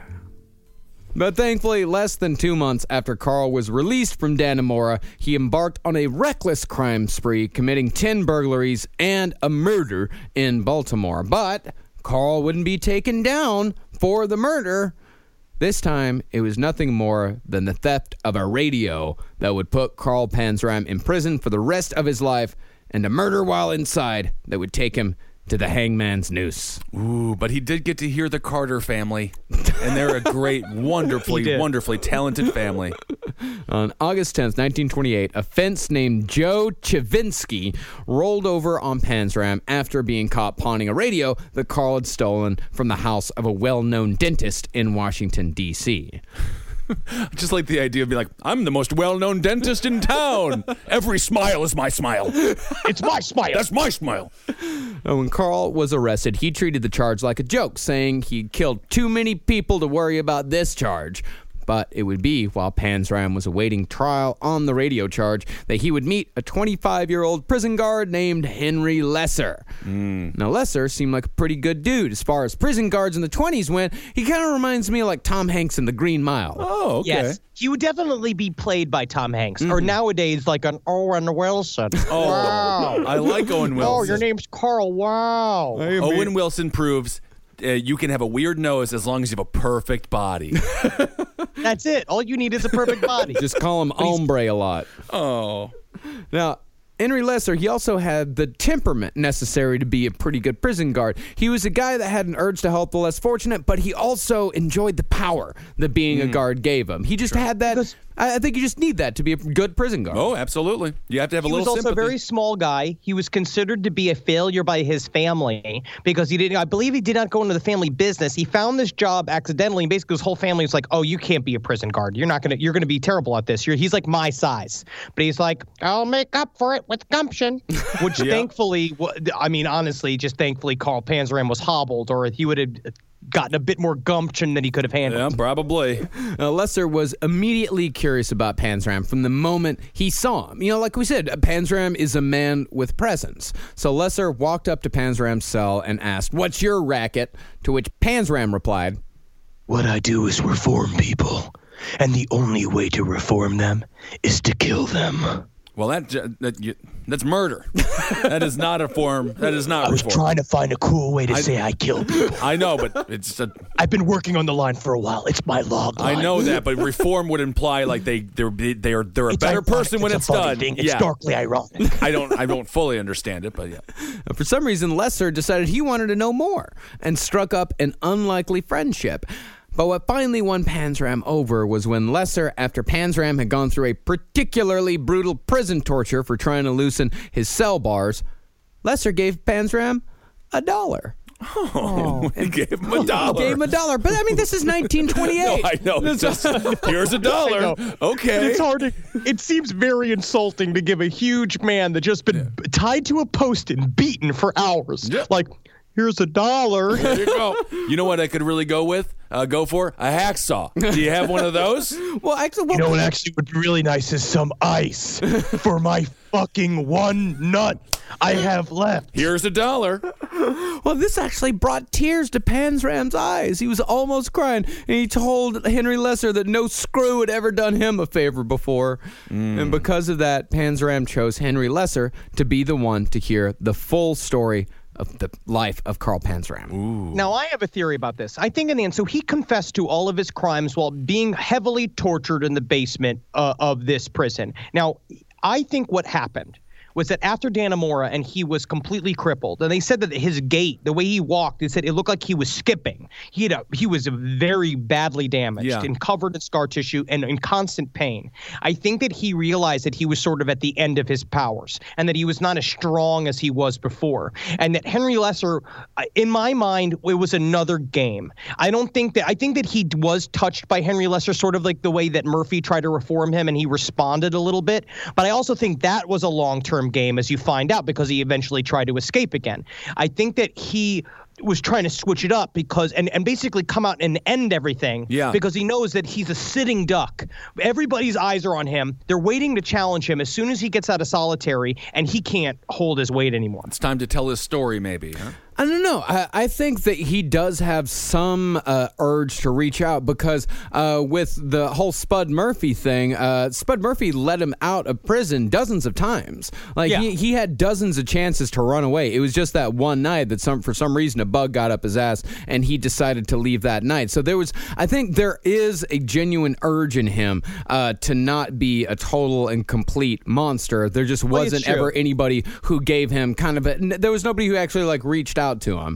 But thankfully, less than 2 months after Carl was released from Dannemora, he embarked on a reckless crime spree, committing 10 burglaries and a murder in Baltimore. But Carl wouldn't be taken down for the murder. This time, it was nothing more than the theft of a radio that would put Carl Panzram in prison for the rest of his life, and a murder while inside that would take him to the hangman's noose. Ooh, but he did get to hear the Carter family, and they're a great, wonderfully talented family. On August 10th, 1928, a fence named Joe Chavinsky rolled over on Panzram after being caught pawning a radio that Carl had stolen from the house of a well-known dentist in Washington, D.C. Just like the idea of being like, I'm the most well-known dentist in town. Every smile is my smile. It's my smile. That's my smile. Now, when Carl was arrested, he treated the charge like a joke, saying he'd killed too many people to worry about this charge. But it would be while Panzram was awaiting trial on the radio charge that he would meet a 25-year-old prison guard named Henry Lesser. Now, Lesser seemed like a pretty good dude. As far as prison guards in the 20s went, he kind of reminds me of like Tom Hanks in The Green Mile. Oh, okay. Yes, he would definitely be played by Tom Hanks, or nowadays like an Owen Wilson. Oh, wow. I like Owen Wilson. Oh, your name's Carl. Wow. Owen Wilson proves you can have a weird nose as long as you have a perfect body. That's it. All you need is a perfect body. Just call him hombre a lot. Oh. Now, Henry Lesser, he also had the temperament necessary to be a pretty good prison guard. He was a guy that had an urge to help the less fortunate, but he also enjoyed the power that being a guard gave him. He just had that. I think you just need that to be a good prison guard. Oh, absolutely. You have to have a little sympathy. He was also a very small guy. He was considered to be a failure by his family because he didn't. I believe he did not go into the family business. He found this job accidentally, and basically his whole family was like, "Oh, you can't be a prison guard. You're gonna be terrible at this. He's like my size." But he's like, "I'll make up for it with gumption," which thankfully, I mean, honestly, just thankfully, Carl Panzram was hobbled, or he would have gotten a bit more gumption than he could have handled. Yeah, probably. Lesser was immediately curious about Panzram from the moment he saw him. You know, like we said, Panzram is a man with presence. So Lesser walked up to Panzram's cell and asked, "What's your racket?" To which Panzram replied, "What I do is reform people, and the only way to reform them is to kill them." Well, that's murder. That is not a form. That is not. I was trying to find a cool way to say I kill people. I know, but it's. I've been working on the line for a while. It's my log line. I know that, but reform would imply like they're a better person when it's done. It's darkly ironic. I don't fully understand it, but yeah. For some reason, Lesser decided he wanted to know more and struck up an unlikely friendship. But what finally won Panzram over was when Lesser, after Panzram had gone through a particularly brutal prison torture for trying to loosen his cell bars, Lesser gave Panzram $1. Oh, he gave him $1. Gave him $1. But I mean, this is 1928. No, I know. It's just, here's $1. Okay. It's hard. It seems very insulting to give a huge man that just been tied to a post and beaten for hours. Yeah. Like, here's $1. There you go. You know what I could really go with? Go for a hacksaw. Do you have one of those? Well, actually, You know what actually would be really nice is some ice for my fucking one nut I have left. Here's $1. Well, this actually brought tears to Panzram's eyes. He was almost crying, and he told Henry Lesser that no screw had ever done him a favor before. And because of that, Panzram chose Henry Lesser to be the one to hear the full story of the life of Carl Panzram. Now, I have a theory about this. I think in the end, so he confessed to all of his crimes while being heavily tortured in the basement of this prison. Now, I think what happened was that after Dannemora and he was completely crippled, and they said that his gait, the way he walked, they said it looked like he was skipping. He was very badly damaged and covered in scar tissue and in constant pain. I think that he realized that he was sort of at the end of his powers and that he was not as strong as he was before. And that Henry Lesser, in my mind, it was another game. I think that he was touched by Henry Lesser, sort of like the way that Murphy tried to reform him and he responded a little bit. But I also think that was a long-term game, as you find out, because he eventually tried to escape again. I think that he was trying to switch it up because and basically come out and end everything because he knows that he's a sitting duck. Everybody's eyes are on him. They're waiting to challenge him as soon as he gets out of solitary, and he can't hold his weight anymore. It's time to tell his story, maybe, huh? I don't know. I think that he does have some urge to reach out because with the whole Spud Murphy thing, Spud Murphy let him out of prison dozens of times. He had dozens of chances to run away. It was just that one night that for some reason a bug got up his ass and he decided to leave that night. So I think there is a genuine urge in him to not be a total and complete monster. There just wasn't ever anybody who gave him there was nobody who actually reached out to him.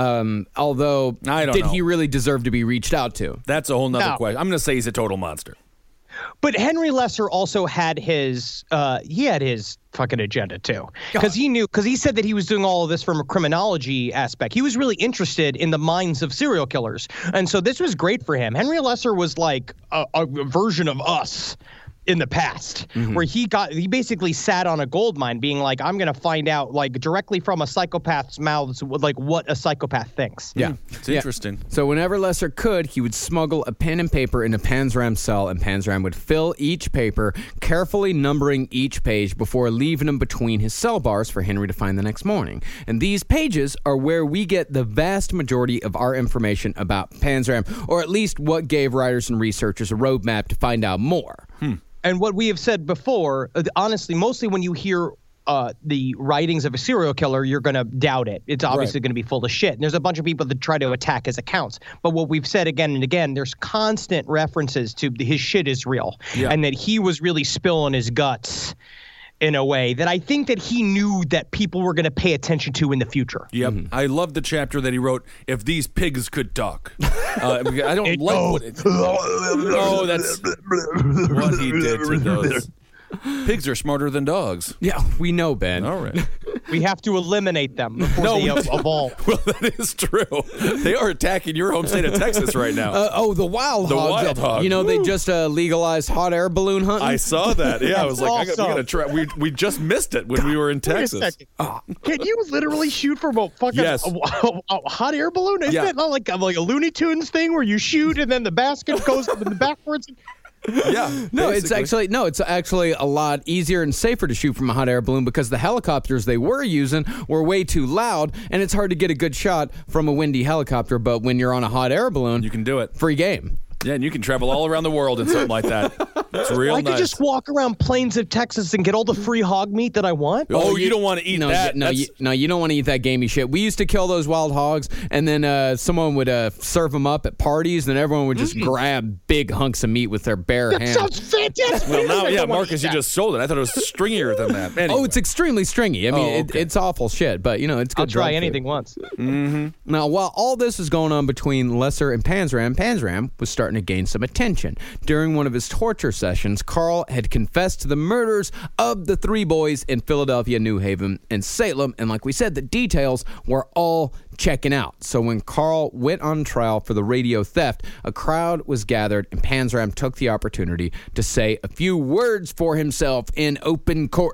Although, I don't know. He really deserve to be reached out to? That's a whole nother question. I'm going to say he's a total monster. But Henry Lesser also had his fucking agenda too, because he said that he was doing all of this from a criminology aspect. He was really interested in the minds of serial killers, and so this was great for him. Henry Lesser was like a version of us in the past, where he basically sat on a gold mine being like, I'm going to find out directly from a psychopath's mouths what a psychopath thinks. Yeah. It's interesting. So whenever Lesser could, he would smuggle a pen and paper into Panzram's cell, and Panzram would fill each paper, carefully numbering each page before leaving them between his cell bars for Henry to find the next morning. And these pages are where we get the vast majority of our information about Panzram, or at least what gave writers and researchers a roadmap to find out more. And what we have said before, honestly, mostly when you hear the writings of a serial killer, you're going to doubt it. It's obviously going to be full of shit. And there's a bunch of people that try to attack his accounts. But what we've said again and again, there's constant references to his shit is real. And that he was really spilling his guts in a way that I think that he knew that people were going to pay attention to in the future. Yep. I love the chapter that he wrote, If These Pigs Could Talk. I don't like what it... Oh, that's what he did to those. Pigs are smarter than dogs. Yeah, we know, Ben. All right. We have to eliminate them before they evolve. Well, that is true. They are attacking your home state of Texas right now. The wild hogs. Wild hog. You know, they just legalized hot air balloon hunting. I saw that. Yeah, I was like, we got to try. We just missed it when we were in Texas. Wait a second. Can you literally shoot from a fucking a hot air balloon? Isn't it not like a Looney Tunes thing where you shoot and then the basket goes backwards? Yeah. No, it's actually a lot easier and safer to shoot from a hot air balloon because the helicopters they were using were way too loud, and it's hard to get a good shot from a windy helicopter. But when you're on a hot air balloon, you can do it. Free game. Yeah, and you can travel all around the world in something like that. It's real nice. I could just walk around plains of Texas and get all the free hog meat that I want. Oh, you don't want to eat that. You don't want to eat that gamey shit. We used to kill those wild hogs, and then someone would serve them up at parties, and everyone would just grab big hunks of meat with their bare hands. That sounds fantastic. Well, now, Marcus, you just sold it. I thought it was stringier than that. Anyway. Oh, it's extremely stringy. I mean, it's awful shit, but, it's good. I'll try anything once. Mm-hmm. Now, while all this is going on between Lesser and Panzram was starting to gain some attention. During one of his torture sessions, Carl had confessed to the murders of the three boys in Philadelphia, New Haven, and Salem, and like we said, the details were all checking out. So when Carl went on trial for the radio theft, a crowd was gathered, and Panzram took the opportunity to say a few words for himself in open court.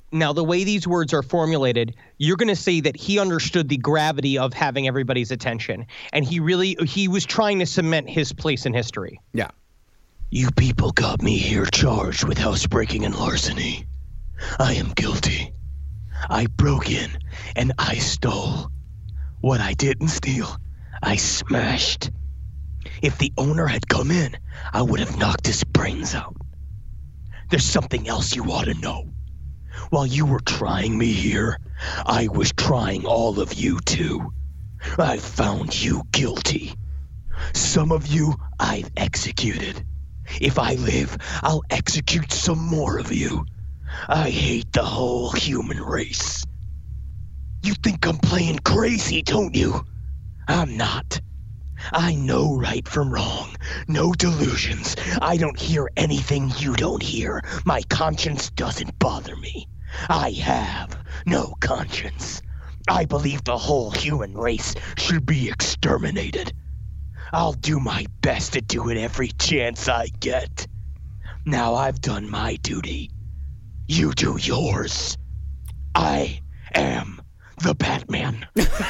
Now, the way these words are formulated, you're going to say that he understood the gravity of having everybody's attention. And he was trying to cement his place in history. Yeah. You people got me here charged with housebreaking and larceny. I am guilty. I broke in and I stole. What I didn't steal, I smashed. If the owner had come in, I would have knocked his brains out. There's something else you ought to know. While you were trying me here, I was trying all of you too. I found you guilty. Some of you I've executed. If I live, I'll execute some more of you. I hate the whole human race. You think I'm playing crazy, don't you? I'm not. I know right from wrong. No delusions. I don't hear anything you don't hear. My conscience doesn't bother me. I have no conscience. I believe the whole human race should be exterminated. I'll do my best to do it every chance I get. Now I've done my duty. You do yours. I am the Batman.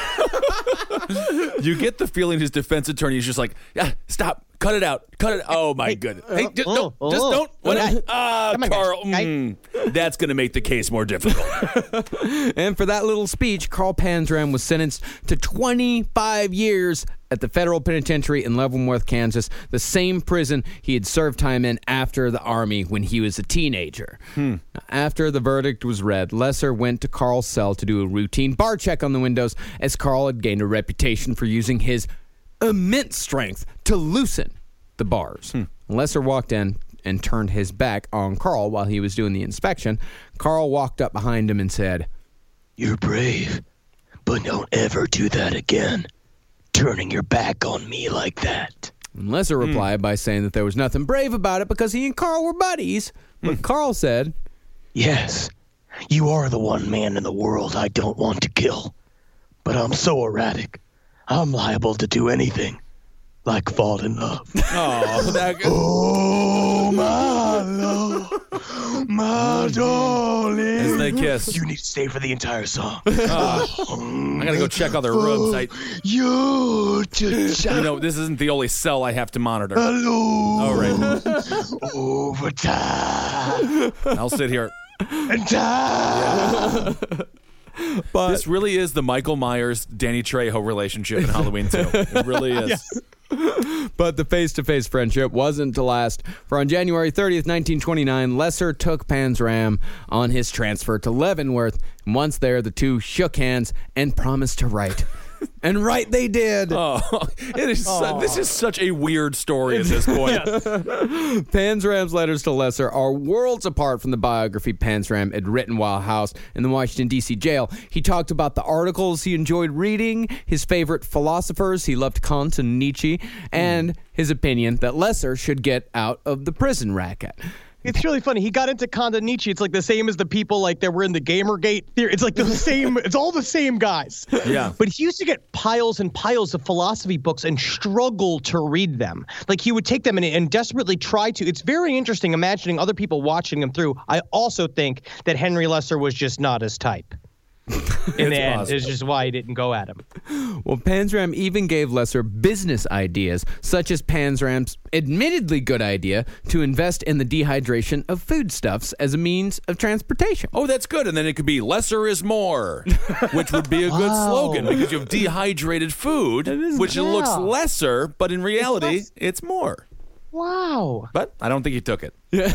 You get the feeling his defense attorney is just like, stop, cut it out. Oh, my goodness. Hey, don't. Carl, that's going to make the case more difficult. And for that little speech, Carl Panzram was sentenced to 25 years at the federal penitentiary in Leavenworth, Kansas, the same prison he had served time in after the Army when he was a teenager. After the verdict was read, Lesser went to Carl's cell to do a routine bar check on the windows, as Carl had gained a reputation for using his immense strength to loosen the bars. Lesser walked in and turned his back on Carl while he was doing the inspection. Carl walked up behind him and said, "You're brave, but don't ever do that again. Turning your back on me like that." And Lesser replied by saying that there was nothing brave about it because he and Carl were buddies. But Carl said, "Yes, you are the one man in the world I don't want to kill. But I'm so erratic, I'm liable to do anything, like fall in love." Oh, my love, my darling. As they kiss. You need to stay for the entire song. I got to go check other rooms. You this isn't the only cell I have to monitor. Hello. All right. Overtime. I'll sit here. And time. but This really is the Michael Myers, Danny Trejo relationship in Halloween 2. It really is. Yes. But the face-to-face friendship wasn't to last, for on January 30th, 1929, Lesser took Panzram on his transfer to Leavenworth, and once there, the two shook hands and promised to write. And write they did. Oh, this is such a weird story at this point. Panzram's letters to Lesser are worlds apart from the biography Panzram had written while housed in the Washington, D.C. jail. He talked about the articles he enjoyed reading, his favorite philosophers, he loved Kant and Nietzsche, and his opinion that Lesser should get out of the prison racket. It's really funny. He got into Kant and Nietzsche. It's like the same as the people like that were in the Gamergate theory. It's like the same. It's all the same guys. Yeah. But he used to get piles and piles of philosophy books and struggle to read them. Like he would take them and desperately try to. It's very interesting imagining other people watching them through. I also think that Henry Lesser was just not his type. In the end, it's just why he didn't go at him. Well, Panzram even gave Lesser business ideas, such as Panzram's admittedly good idea to invest in the dehydration of foodstuffs as a means of transportation. Oh, that's good. And then it could be lesser is more, which would be a good slogan because you have dehydrated food, which it looks lesser, but in reality, it's more. Wow. But I don't think he took it. This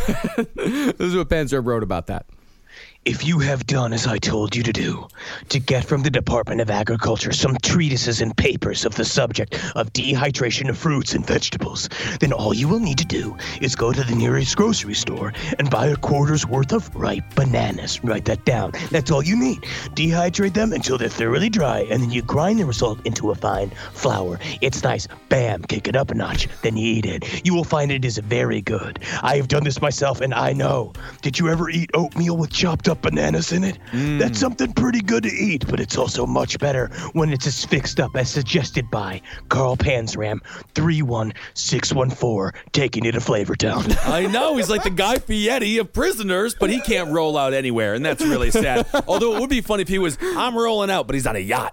is what Panzram wrote about that. If you have done as I told you to do, to get from the Department of Agriculture some treatises and papers of the subject of dehydration of fruits and vegetables, then all you will need to do is go to the nearest grocery store and buy a quarter's worth of ripe bananas. Write that down. That's all you need. Dehydrate them until they're thoroughly dry, and then you grind the result into a fine flour. It's nice. Bam, kick it up a notch. Then you eat it. You will find it is very good. I have done this myself, and I know. Did you ever eat oatmeal with chopped up up bananas in it. That's something pretty good to eat, but it's also much better when it's as fixed up as suggested by Carl Panzram, 31614, taking you to Flavortown. I know, he's like the Guy Fieri of prisoners, but he can't roll out anywhere, and that's really sad. Although it would be funny if he was, I'm rolling out, but he's on a yacht.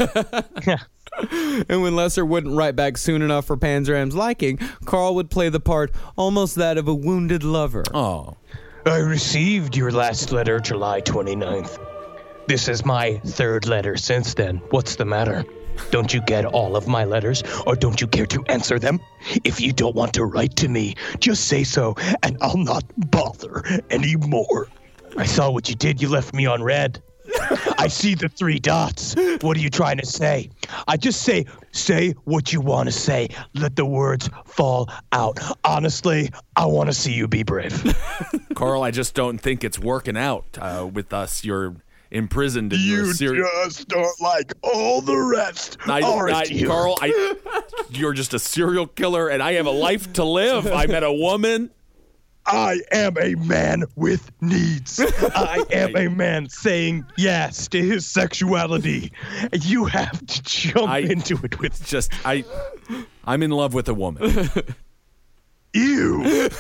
And when Lesser wouldn't write back soon enough for Panzram's liking, Carl would play the part almost that of a wounded lover. Oh. I received your last letter July 29th. This is my third letter since then. What's the matter? Don't you get all of my letters, or don't you care to answer them? If you don't want to write to me, just say so, and I'll not bother anymore. I saw what you did. You left me on red. I see the 3 dots. What are you trying to say? I just say what you want to say. Let the words fall out. Honestly, I want to see you be brave. Carl, I just don't think it's working out with us. You're imprisoned. And You just don't like all the rest, aren't you? Carl, you're just a serial killer, and I have a life to live. I met a woman. I am a man with needs. I am a man saying yes to his sexuality. You have to jump into it with just I'm in love with a woman. you.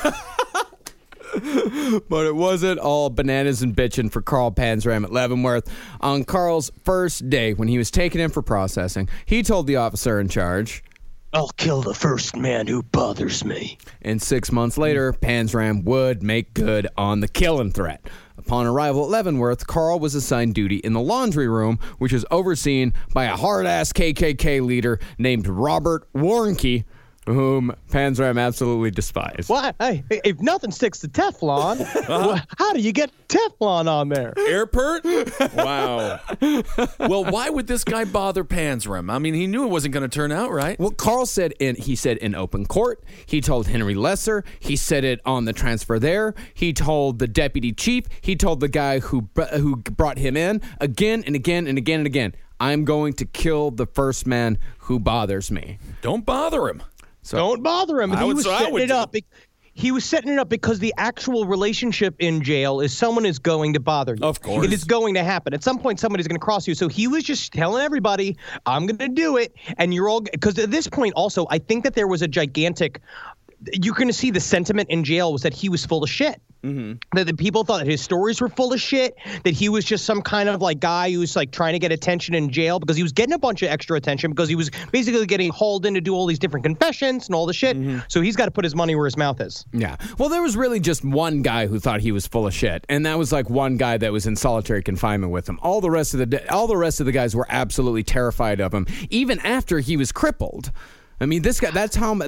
But it wasn't all bananas and bitching for Carl Panzram at Leavenworth. On Carl's first day, when he was taken in for processing, he told the officer in charge, I'll kill the first man who bothers me. And 6 months later, Panzram would make good on the killing threat. Upon arrival at Leavenworth, Carl was assigned duty in the laundry room, which was overseen by a hard-ass KKK leader named Robert Warnke, whom Panzram absolutely despised. What? Hey, if nothing sticks to Teflon, well, how do you get Teflon on there? Airport? Wow. Well, why would this guy bother Panzram? I mean, he knew it wasn't going to turn out right. Well, Carl said in open court. He told Henry Lesser. He said it on the transfer there. He told the deputy chief. He told the guy who brought him in again and again and again and again. I'm going to kill the first man who bothers me. Don't bother him. So, don't bother him. He was setting it up. He was setting it up because the actual relationship in jail is someone is going to bother you. Of course. It is going to happen. At some point, somebody's going to cross you. So he was just telling everybody, I'm going to do it. And you're all – because at this point also, I think that there was a gigantic – you're going to see the sentiment in jail was that he was full of shit. Mm-hmm. That the people thought that his stories were full of shit, that he was just some kind of like guy who was like trying to get attention in jail because he was getting a bunch of extra attention because he was basically getting hauled in to do all these different confessions and all the shit. Mm-hmm. So he's got to put his money where his mouth is. Yeah. Well, there was really just one guy who thought he was full of shit, and that was like one guy that was in solitary confinement with him. All the rest of the guys were absolutely terrified of him, even after he was crippled. I mean, this guy, that's how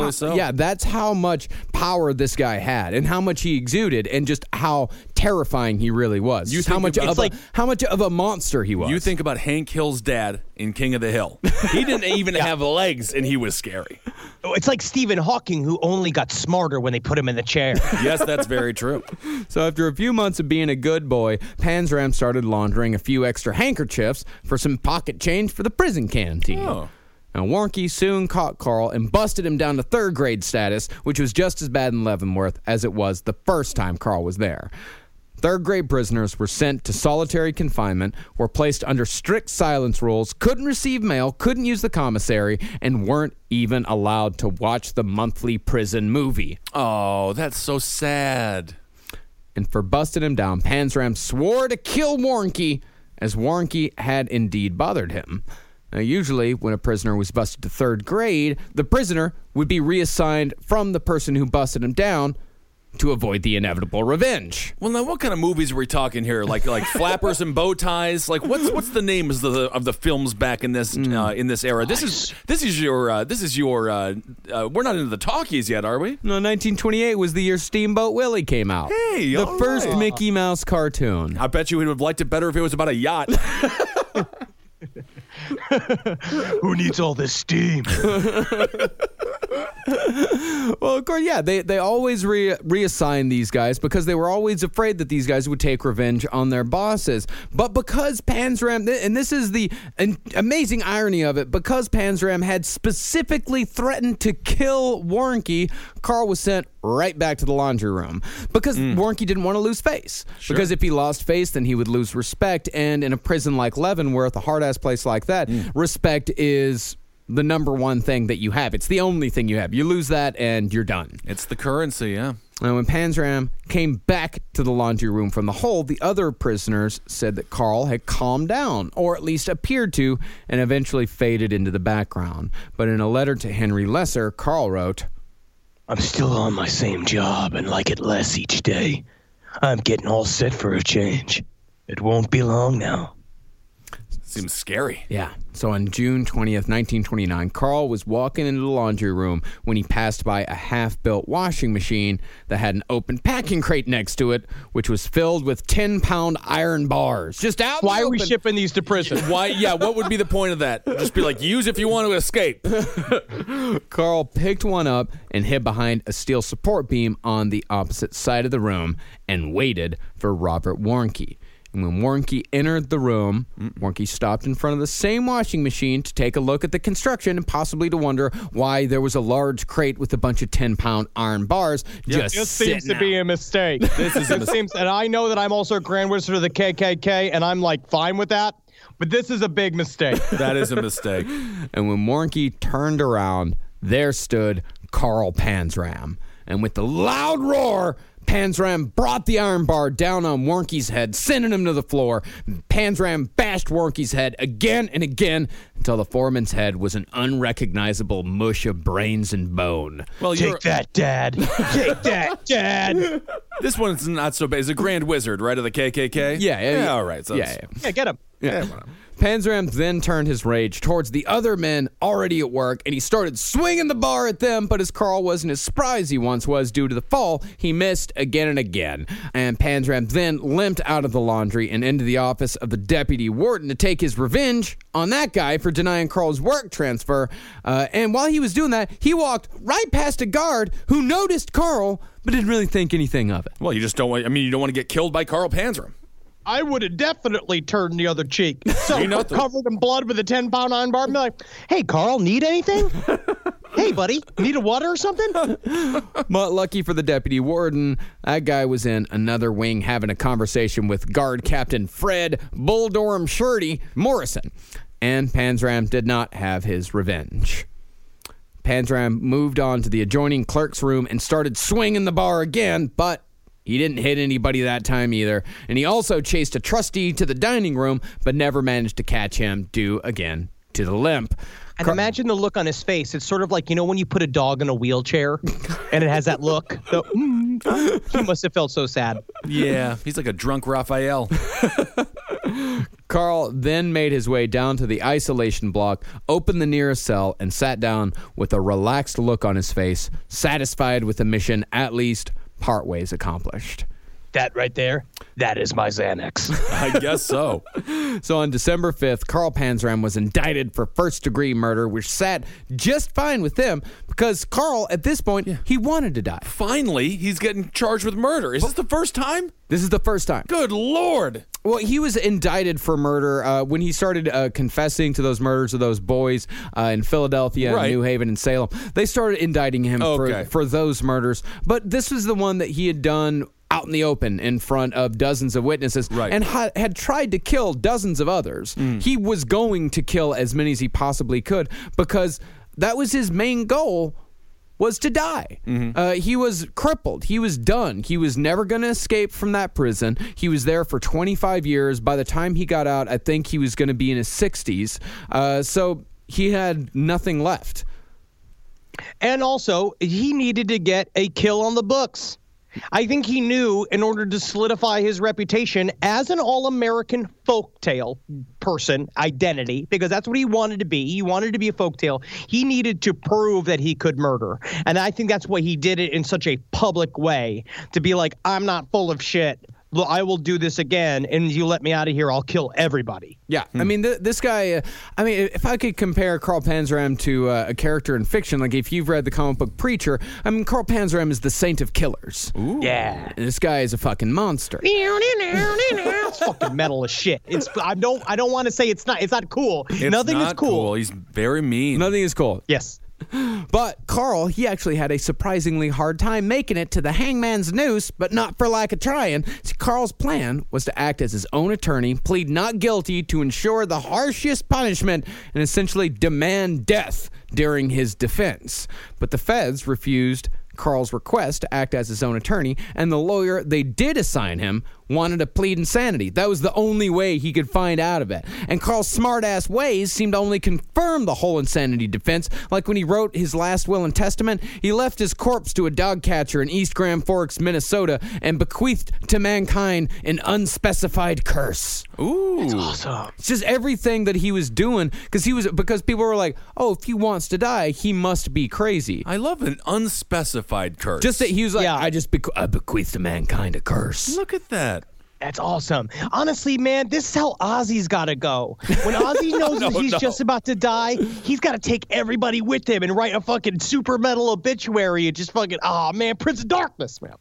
much power this guy had and how much he exuded and just how terrifying he really was. How much of a monster he was. You think about Hank Hill's dad in King of the Hill. He didn't even have legs and he was scary. It's like Stephen Hawking, who only got smarter when they put him in the chair. Yes, that's very true. So after a few months of being a good boy, Panzram started laundering a few extra handkerchiefs for some pocket change for the prison canteen. Oh. Now, Warnke soon caught Carl and busted him down to third grade status, which was just as bad in Leavenworth as it was the first time Carl was there. Third grade prisoners were sent to solitary confinement, were placed under strict silence rules, couldn't receive mail, couldn't use the commissary, and weren't even allowed to watch the monthly prison movie. Oh, that's so sad. And for busting him down, Panzram swore to kill Warnke, as Warnke had indeed bothered him. Now, usually, when a prisoner was busted to third grade, the prisoner would be reassigned from the person who busted him down to avoid the inevitable revenge. Well, now, what kind of movies are we talking here? Like Flappers and Bow Ties? Like, what's the name of the films back in this era? This is your. We're not into the talkies yet, are we? No, 1928 was the year Steamboat Willie came out. Hey, the first Mickey Mouse cartoon. I bet you would have liked it better if it was about a yacht. Who needs all this steam? Well, of course, yeah, they always reassign these guys because they were always afraid that these guys would take revenge on their bosses. But because Panzram, and this is the amazing irony of it, because Panzram had specifically threatened to kill Warnke, Carl was sent right back to the laundry room because Warnke didn't want to lose face. Sure. Because if he lost face, then he would lose respect. And in a prison like Leavenworth, a hard-ass place like that, respect is the number one thing that you have. It's the only thing you have. You lose that and you're done. It's the currency, yeah. And when Panzram came back to the laundry room from the hold, the other prisoners said that Carl had calmed down, or at least appeared to, and eventually faded into the background. But in a letter to Henry Lesser, Carl wrote, I'm still on my same job and like it less each day. I'm getting all set for a change. It won't be long now. Seems scary. Yeah. So on June 20th, 1929, Carl was walking into the laundry room when he passed by a half-built washing machine that had an open packing crate next to it, which was filled with 10-pound iron bars. Just out. Why are we open. shipping these to prison? Why? Yeah, what would be the point of that? Just be like, use if you want to escape. Carl picked one up and hid behind a steel support beam on the opposite side of the room and waited for Robert Warnke. And when Warnke entered the room, Warnke stopped in front of the same washing machine to take a look at the construction and possibly to wonder why there was a large crate with a bunch of 10-pound iron bars just This sitting seems to be out. a mistake. This is a mistake. And I know that I'm also a Grand Wizard of the KKK, and I'm like fine with that. But this is a big mistake. That is a mistake. And when Warnke turned around, there stood Carl Panzram. And with the loud roar, Panzram brought the iron bar down on Warnke's head, sending him to the floor. Panzram bashed Warnke's head again and again until the foreman's head was an unrecognizable mush of brains and bone. Well, Take that, Dad. Take that, Dad. This one's not so bad. It's a Grand Wizard, right, of the KKK? Yeah. All right. So Yeah. Yeah, get him. Yeah. Panzram then turned his rage towards the other men already at work, and he started swinging the bar at them, but as Carl wasn't as spry as he once was due to the fall, he missed again and again. And Panzram then limped out of the laundry and into the office of the deputy warden to take his revenge on that guy for denying Carl's work transfer. And while he was doing that, he walked right past a guard who noticed Carl, but didn't really think anything of it. Well, you just don't want, you don't want to get killed by Carl Panzram. I would have definitely turned the other cheek. So You know the- covered in blood with a 10-pound iron bar. And be like, hey, Carl, need anything? Hey, buddy, need a water or something? But lucky for the deputy warden, that guy was in another wing having a conversation with guard captain Fred Bulldorm Shirty Morrison. And Panzram did not have his revenge. Panzram moved on to the adjoining clerk's room and started swinging the bar again, but he didn't hit anybody that time either. And he also chased a trustee to the dining room, but never managed to catch him due again to the limp. And imagine the look on his face. It's sort of like, when you put a dog in a wheelchair and it has that look. He must have felt so sad. Yeah, he's like a drunk Raphael. Carl then made his way down to the isolation block, opened the nearest cell, and sat down with a relaxed look on his face, satisfied with the mission at least part ways accomplished. That right there, that is my Xanax. I guess so. So on December 5th, Carl Panzram was indicted for first-degree murder, which sat just fine with them because Carl, at this point, he wanted to die. Finally, he's getting charged with murder. Is this the first time? This is the first time. Good Lord. Well, he was indicted for murder when he started confessing to those murders of those boys in Philadelphia, Right. and New Haven, and Salem. They started indicting him Okay. for those murders. But this was the one that he had done out in the open in front of dozens of witnesses, Right. and had tried to kill dozens of others. He was going to kill as many as he possibly could because that was his main goal, was to die. He was crippled. He was done. He was never going to escape from that prison. He was there for 25 years. By the time he got out, I think he was going to be in his 60s. So he had nothing left. And also, he needed to get a kill on the books. I think he knew in order to solidify his reputation as an all-American folktale person identity, because that's what he wanted to be. He wanted to be a folktale. He needed to prove that he could murder. And I think that's why he did it in such a public way, to be like, I'm not full of shit. look, I will do this again, and you let me out of here, I'll kill everybody. Yeah, I mean, this guy, if I could compare Carl Panzram to a character in fiction, like if you've read the comic book Preacher, I mean, Carl Panzram is the saint of killers. Ooh. Yeah. And this guy is a fucking monster. It's fucking metal as shit. I don't want to say it's not cool. Nothing is cool. He's very mean. Nothing is cool. Yes. But Carl, he actually had a surprisingly hard time making it to the hangman's noose, but not for lack of trying. See, Carl's plan was to act as his own attorney, plead not guilty to ensure the harshest punishment, and essentially demand death during his defense. But the feds refused Carl's request to act as his own attorney, and the lawyer they did assign him wanted to plead insanity. That was the only way he could find out of it. And Carl's smart-ass ways seemed to only confirm the whole insanity defense. Like when he wrote his last will and testament, he left his corpse to a dog catcher in East Grand Forks, Minnesota, and bequeathed to mankind an unspecified curse. Ooh. That's awesome. It's just everything that he was doing, because people were like, oh, if he wants to die, he must be crazy. I love an unspecified curse. Just that he was like, Yeah. I bequeath to mankind a curse. Look at that. That's awesome. Honestly, man, this is how Ozzy's got to go. When Ozzy knows that he's just about to die, he's got to take everybody with him and write a fucking super metal obituary and just fucking, Prince of Darkness, man.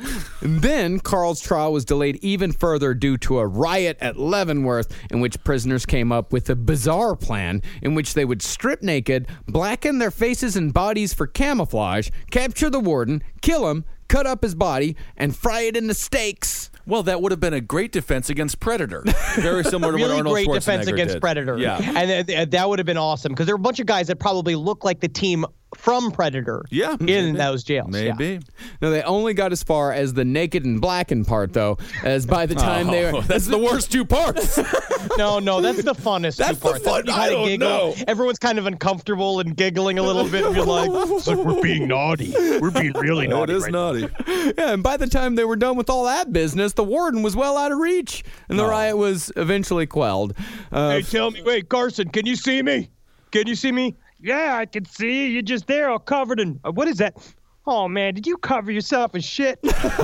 And then Carl's trial was delayed even further due to a riot at Leavenworth, in which prisoners came up with a bizarre plan in which they would strip naked, blacken their faces and bodies for camouflage, capture the warden, kill him, cut up his body, and fry it into steaks. Well, that would have been a great defense against Predator. Very similar to what Really Arnold great Schwarzenegger defense against did. Predator. Yeah. And that would have been awesome because there were a bunch of guys that probably look like the team from Predator Yeah, in maybe. those jails. Maybe. Yeah. Now, they only got as far as the naked and blackened part, though, as by the time they were... That's the worst two parts. No, that's the funnest That's two the parts. fun. You I kinda don't giggle. know. Everyone's kind of uncomfortable and giggling a little bit. And you're like, It's like we're being naughty. We're being really It naughty. is right naughty. Yeah, and by the time they were done with all that business, the warden was well out of reach, and the riot was eventually quelled. hey, tell me, wait, Carson, can you see me? Can you see me? Yeah, I can see you. You're just there all covered in, what is that? Oh, man, did you cover yourself in shit?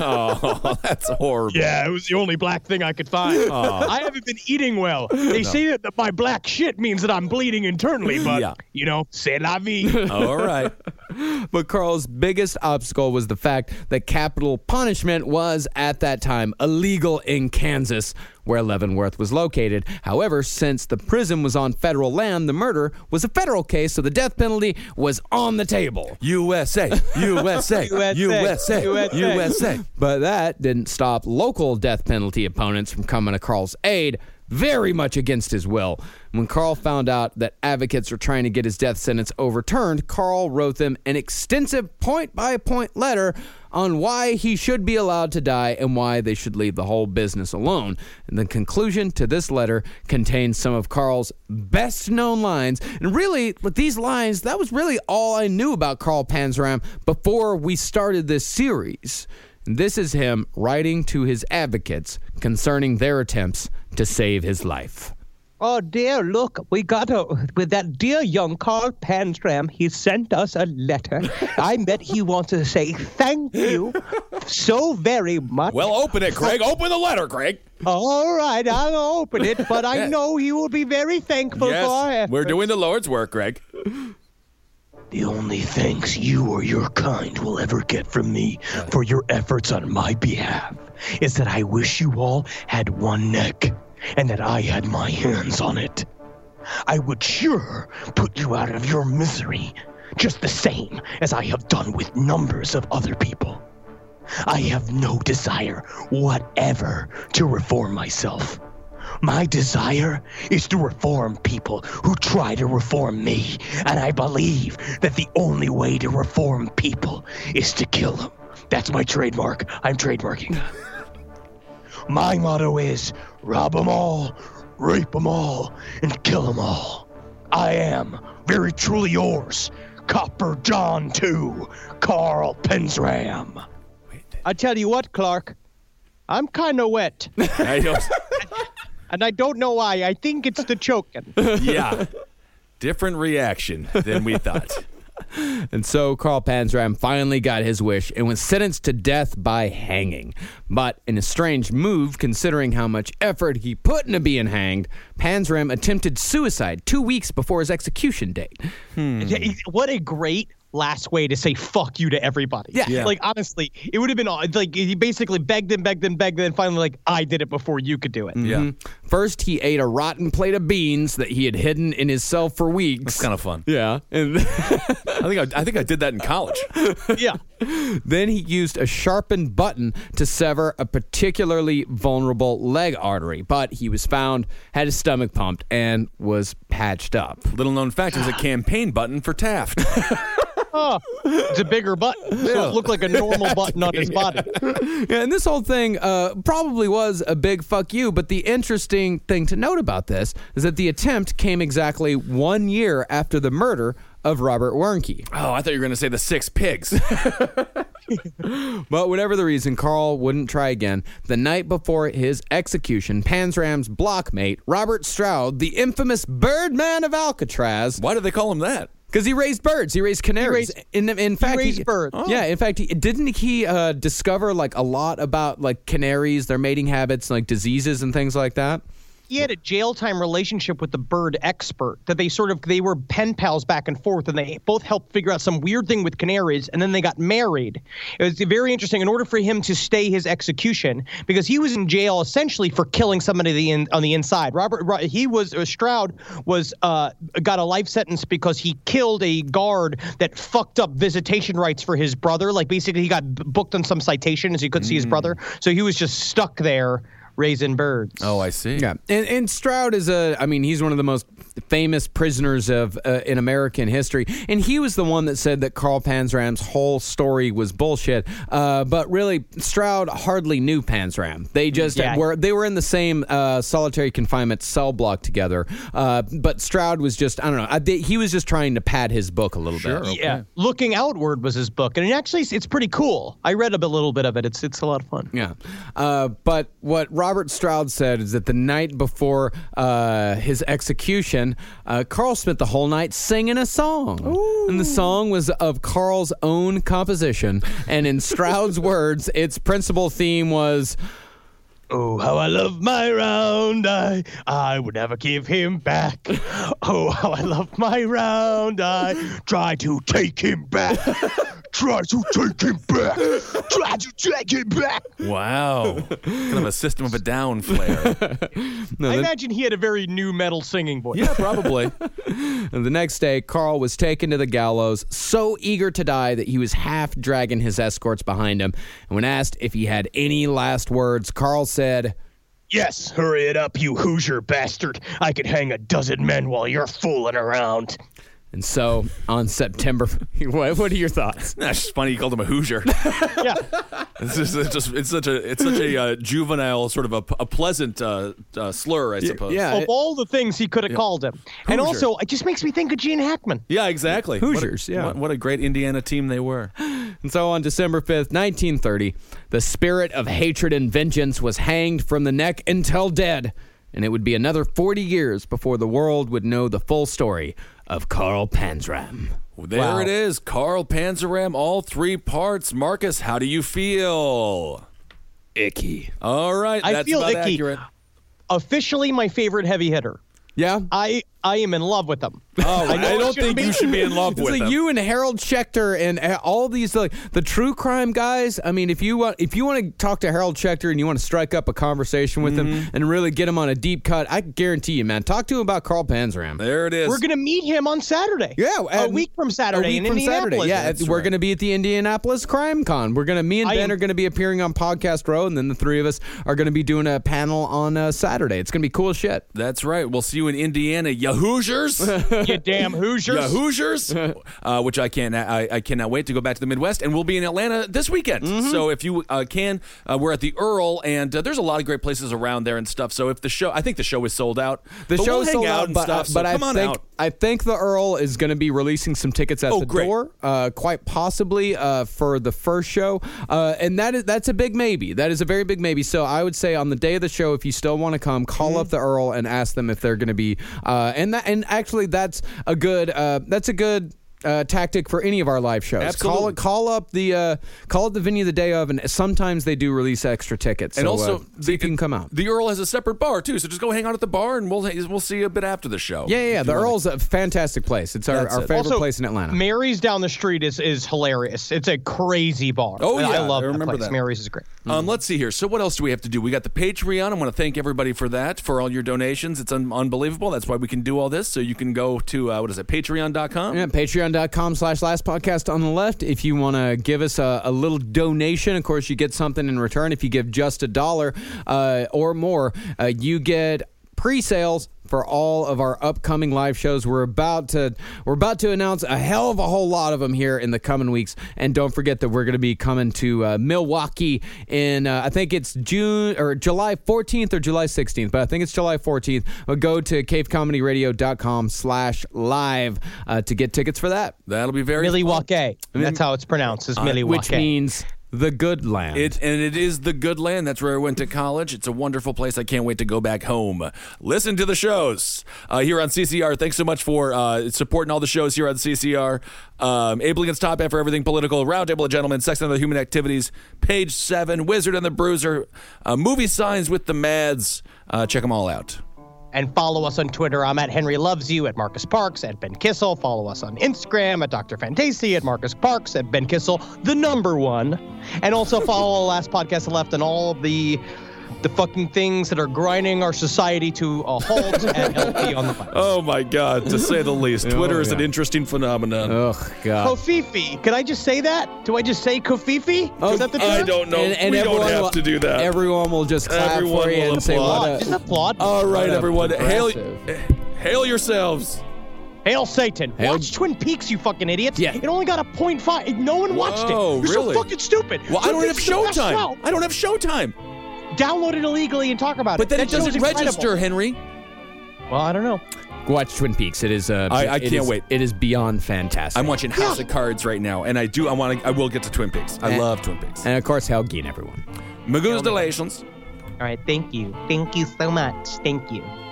Oh, that's horrible. Yeah, it was the only black thing I could find. I haven't been eating well. They say that my black shit means that I'm bleeding internally, but, c'est la vie. All right. But Carl's biggest obstacle was the fact that capital punishment was, at that time, illegal in Kansas, where Leavenworth was located. However, since the prison was on federal land, the murder was a federal case, so the death penalty was on the table. USA. But that didn't stop local death penalty opponents from coming to Carl's aid, very much against his will. When Carl found out that advocates were trying to get his death sentence overturned, Carl wrote them an extensive point-by-point letter on why he should be allowed to die and why they should leave the whole business alone. And the conclusion to this letter contains some of Carl's best-known lines. And really, with these lines, that was really all I knew about Carl Panzram before we started this series. This is him writing to his advocates concerning their attempts to save his life. Oh, dear, look, we got with that dear young Carl Panzram. He sent us a letter. I bet he wants to say thank you so very much. Well, open it, Craig. Open the letter, Craig. All right, I'll open it, but I know he will be very thankful for our Yes, efforts. we're doing the Lord's work, Greg. The only thanks you or your kind will ever get from me for your efforts on my behalf is that I wish you all had one neck and that I had my hands on it. I would sure put you out of your misery just the same as I have done with numbers of other people. I have no desire whatever to reform myself. My desire is to reform people who try to reform me, and I believe that the only way to reform people is to kill them. That's my trademark. I'm trademarking. My motto is rob them all, rape them all, and kill them all. I am very truly yours, Copper John II, Carl Panzram. I tell you what, Clark, I'm kind of wet, and I don't know why. I think it's the choking. Yeah. Different reaction than we thought. And so Carl Panzram finally got his wish and was sentenced to death by hanging. But in a strange move, considering how much effort he put into being hanged, Panzram attempted suicide 2 weeks before his execution date. What a great last way to say fuck you to everybody. Yeah. Like, honestly, it would have been like he basically begged and finally, like, I did it before you could do it. Yeah. First, he ate a rotten plate of beans that he had hidden in his cell for weeks. It's kind of fun. Yeah. And I think I did that in college. Yeah. then he used a sharpened button to sever a particularly vulnerable leg artery. But he was found, had his stomach pumped, and was patched up. Little known fact, it was a campaign button for Taft. Oh, it's a bigger button, so it looked like a normal button on his body. Yeah, and this whole thing probably was a big fuck you, but the interesting thing to note about this is that the attempt came exactly 1 year after the murder of Robert Warnke. Oh, I thought you were going to say the 6 pigs. But whatever the reason, Carl wouldn't try again. The night before his execution, Panzram's blockmate, Robert Stroud, the infamous Birdman of Alcatraz. Why do they call him that? Because he raised birds. He raised canaries. In fact, he raised birds. Yeah, in fact, didn't he discover like a lot about like canaries, their mating habits, like diseases and things like that? He had a jail time relationship with the bird expert that they were pen pals back and forth, and they both helped figure out some weird thing with canaries, and then they got married. It was very interesting. In order for him to stay his execution, because he was in jail essentially for killing somebody on the inside. Stroud was got a life sentence because he killed a guard that fucked up visitation rights for his brother. Like, basically, he got booked on some citation as he couldn't see his brother, so he was just stuck there raising birds. Oh, I see. Yeah, and Stroud is he's one of the most famous prisoners of in American history, and he was the one that said that Carl Panzram's whole story was bullshit. But really, Stroud hardly knew Panzram. They just were in the same solitary confinement cell block together. But Stroud was just, I don't know, he was just trying to pad his book a little bit. Okay. Yeah, Looking Outward was his book, and it's pretty cool. I read a little bit of it. It's a lot of fun. Yeah, but what Robert Stroud said is that the night before his execution, Carl spent the whole night singing a song. Ooh. And the song was of Carl's own composition. And in Stroud's words, its principal theme was, "Oh, how I love my round eye. I would never give him back. Oh, how I love my round eye. Try to take him back. Try to take him back. Try to take him back." Wow. Kind of a System of a Down flair. I imagine he had a very new metal singing voice. Yeah, probably. And the next day, Carl was taken to the gallows, so eager to die that he was half dragging his escorts behind him. And when asked if he had any last words, Carl said, "Yes, hurry it up, you Hoosier bastard. I could hang a dozen men while you're fooling around." And so on September, what are your thoughts? That's just funny. You called him a Hoosier. Yeah. It's such a juvenile sort of a pleasant slur, I suppose. Yeah. Of all the things he could have called him. And Hoosier. also, it just makes me think of Gene Hackman. Yeah, exactly. Hoosiers, yeah. What a great Indiana team they were. And so on December 5th, 1930, the spirit of hatred and vengeance was hanged from the neck until dead. And it would be another 40 years before the world would know the full story of Carl Panzram. There it is. Carl Panzram, all 3 parts. Marcus, how do you feel? Icky. All right. I That's feel about icky. accurate. Officially my favorite heavy hitter. Yeah? I am in love with him. Oh, I don't think you should be in love It's with like him. you and Harold Schechter and all these like the true crime guys. I mean, if you want to talk to Harold Schechter and you want to strike up a conversation with him and really get him on a deep cut, I guarantee you, man, talk to him about Carl Panzram. There it is. We're going to meet him on Saturday. Yeah, a week from Saturday in Indianapolis. Yeah, we're going to be at the Indianapolis Crime Con. Me and Ben are going to be appearing on Podcast Row, and then the 3 of us are going to be doing a panel on Saturday. It's going to be cool as shit. That's right. We'll see you in Indiana, ya Hoosiers. You damn Hoosiers. Ya Hoosiers. Which I cannot wait to go back to the Midwest, and we'll be in Atlanta this weekend. So if you can, we're at the Earl, and there's a lot of great places around there and stuff. So if I think the show is sold out. The but show we'll is hang sold out out, and but, stuff, so but come on out. I think the Earl is going to be releasing some tickets at the door, quite possibly for the first show, and that's a big maybe. That is a very big maybe. So I would say on the day of the show, if you still want to come, call up the Earl and ask them if they're going to be. And actually, that's a good tactic for any of our live shows. Absolutely. Call up the venue the day of, and sometimes they do release extra tickets. And so, also, see if you can come out. The Earl has a separate bar too, so just go hang out at the bar, and we'll see you a bit after the show. Yeah. The Earl's a fantastic place. It's our favorite Also, place in Atlanta. Mary's down the street is hilarious. It's a crazy bar. Oh, yeah, I love I remember place. that. Mary's is great. Let's see here. So what else do we have to do? We got the Patreon. I want to thank everybody for that, for all your donations. It's unbelievable. That's why we can do all this. So you can go to, patreon.com? Yeah, patreon.com/lastpodcast on the left. If you want to give us a little donation, of course, you get something in return. If you give just $1 or more, you get pre-sales for all of our upcoming live shows. We're about to announce a hell of a whole lot of them here in the coming weeks. And don't forget that we're going to be coming to Milwaukee in I think it's July 14th or July 16th, but I think it's July 14th. We'll go to cavecomedyradio.com/live to get tickets for that. That'll be very Milwaukee. That's how it's pronounced. Is Milwaukee. Which means the good land. It is the good land. That's where I went to college. It's a wonderful place. I can't wait to go back home. Listen to the shows here on CCR. Thanks so much for supporting all the shows here on CCR. Able Against Top Hat for everything political. Roundtable of Gentlemen. Sex and Other Human Activities. Page 7. Wizard and the Bruiser. Movie Signs with the Mads. Check them all out. And follow us on Twitter. I'm at Henry Loves You, at Marcus Parks, at Ben Kissel. Follow us on Instagram at Dr. Fantasy, at Marcus Parks, at Ben Kissel, the #1. And also follow Last Podcast Left and all of the fucking things that are grinding our society to a halt at LP on the Mic. Oh, my God, to say the least. Twitter is an interesting phenomenon. Oh, God. Kofifi. Can I just say that? Do I just say Kofifi? Is that the term? I don't know. And we don't everyone have will- to do that. Everyone will just clap Everyone for you will and say applaud. what Just applaud. All right, What a everyone. progressive. Hail yourselves. Hail Satan. Hail- Watch Twin Peaks, you fucking idiots. Yeah. It only got a 0.5. No one watched it. Whoa, You're really? so fucking stupid. Well, I Twin don't have Peaks is the best Showtime. show. I don't have Showtime. Download it illegally and talk about But it. then That it show's doesn't incredible. register, Henry. Well, I don't know. Watch Twin Peaks. It is. I it can't is- wait. It is beyond fantastic. I'm watching House of Cards right now, and I will get to Twin Peaks. I love Twin Peaks. And of course, Hell Geen, everyone. Magoo's Delations. All right. Thank you. Thank you so much. Thank you.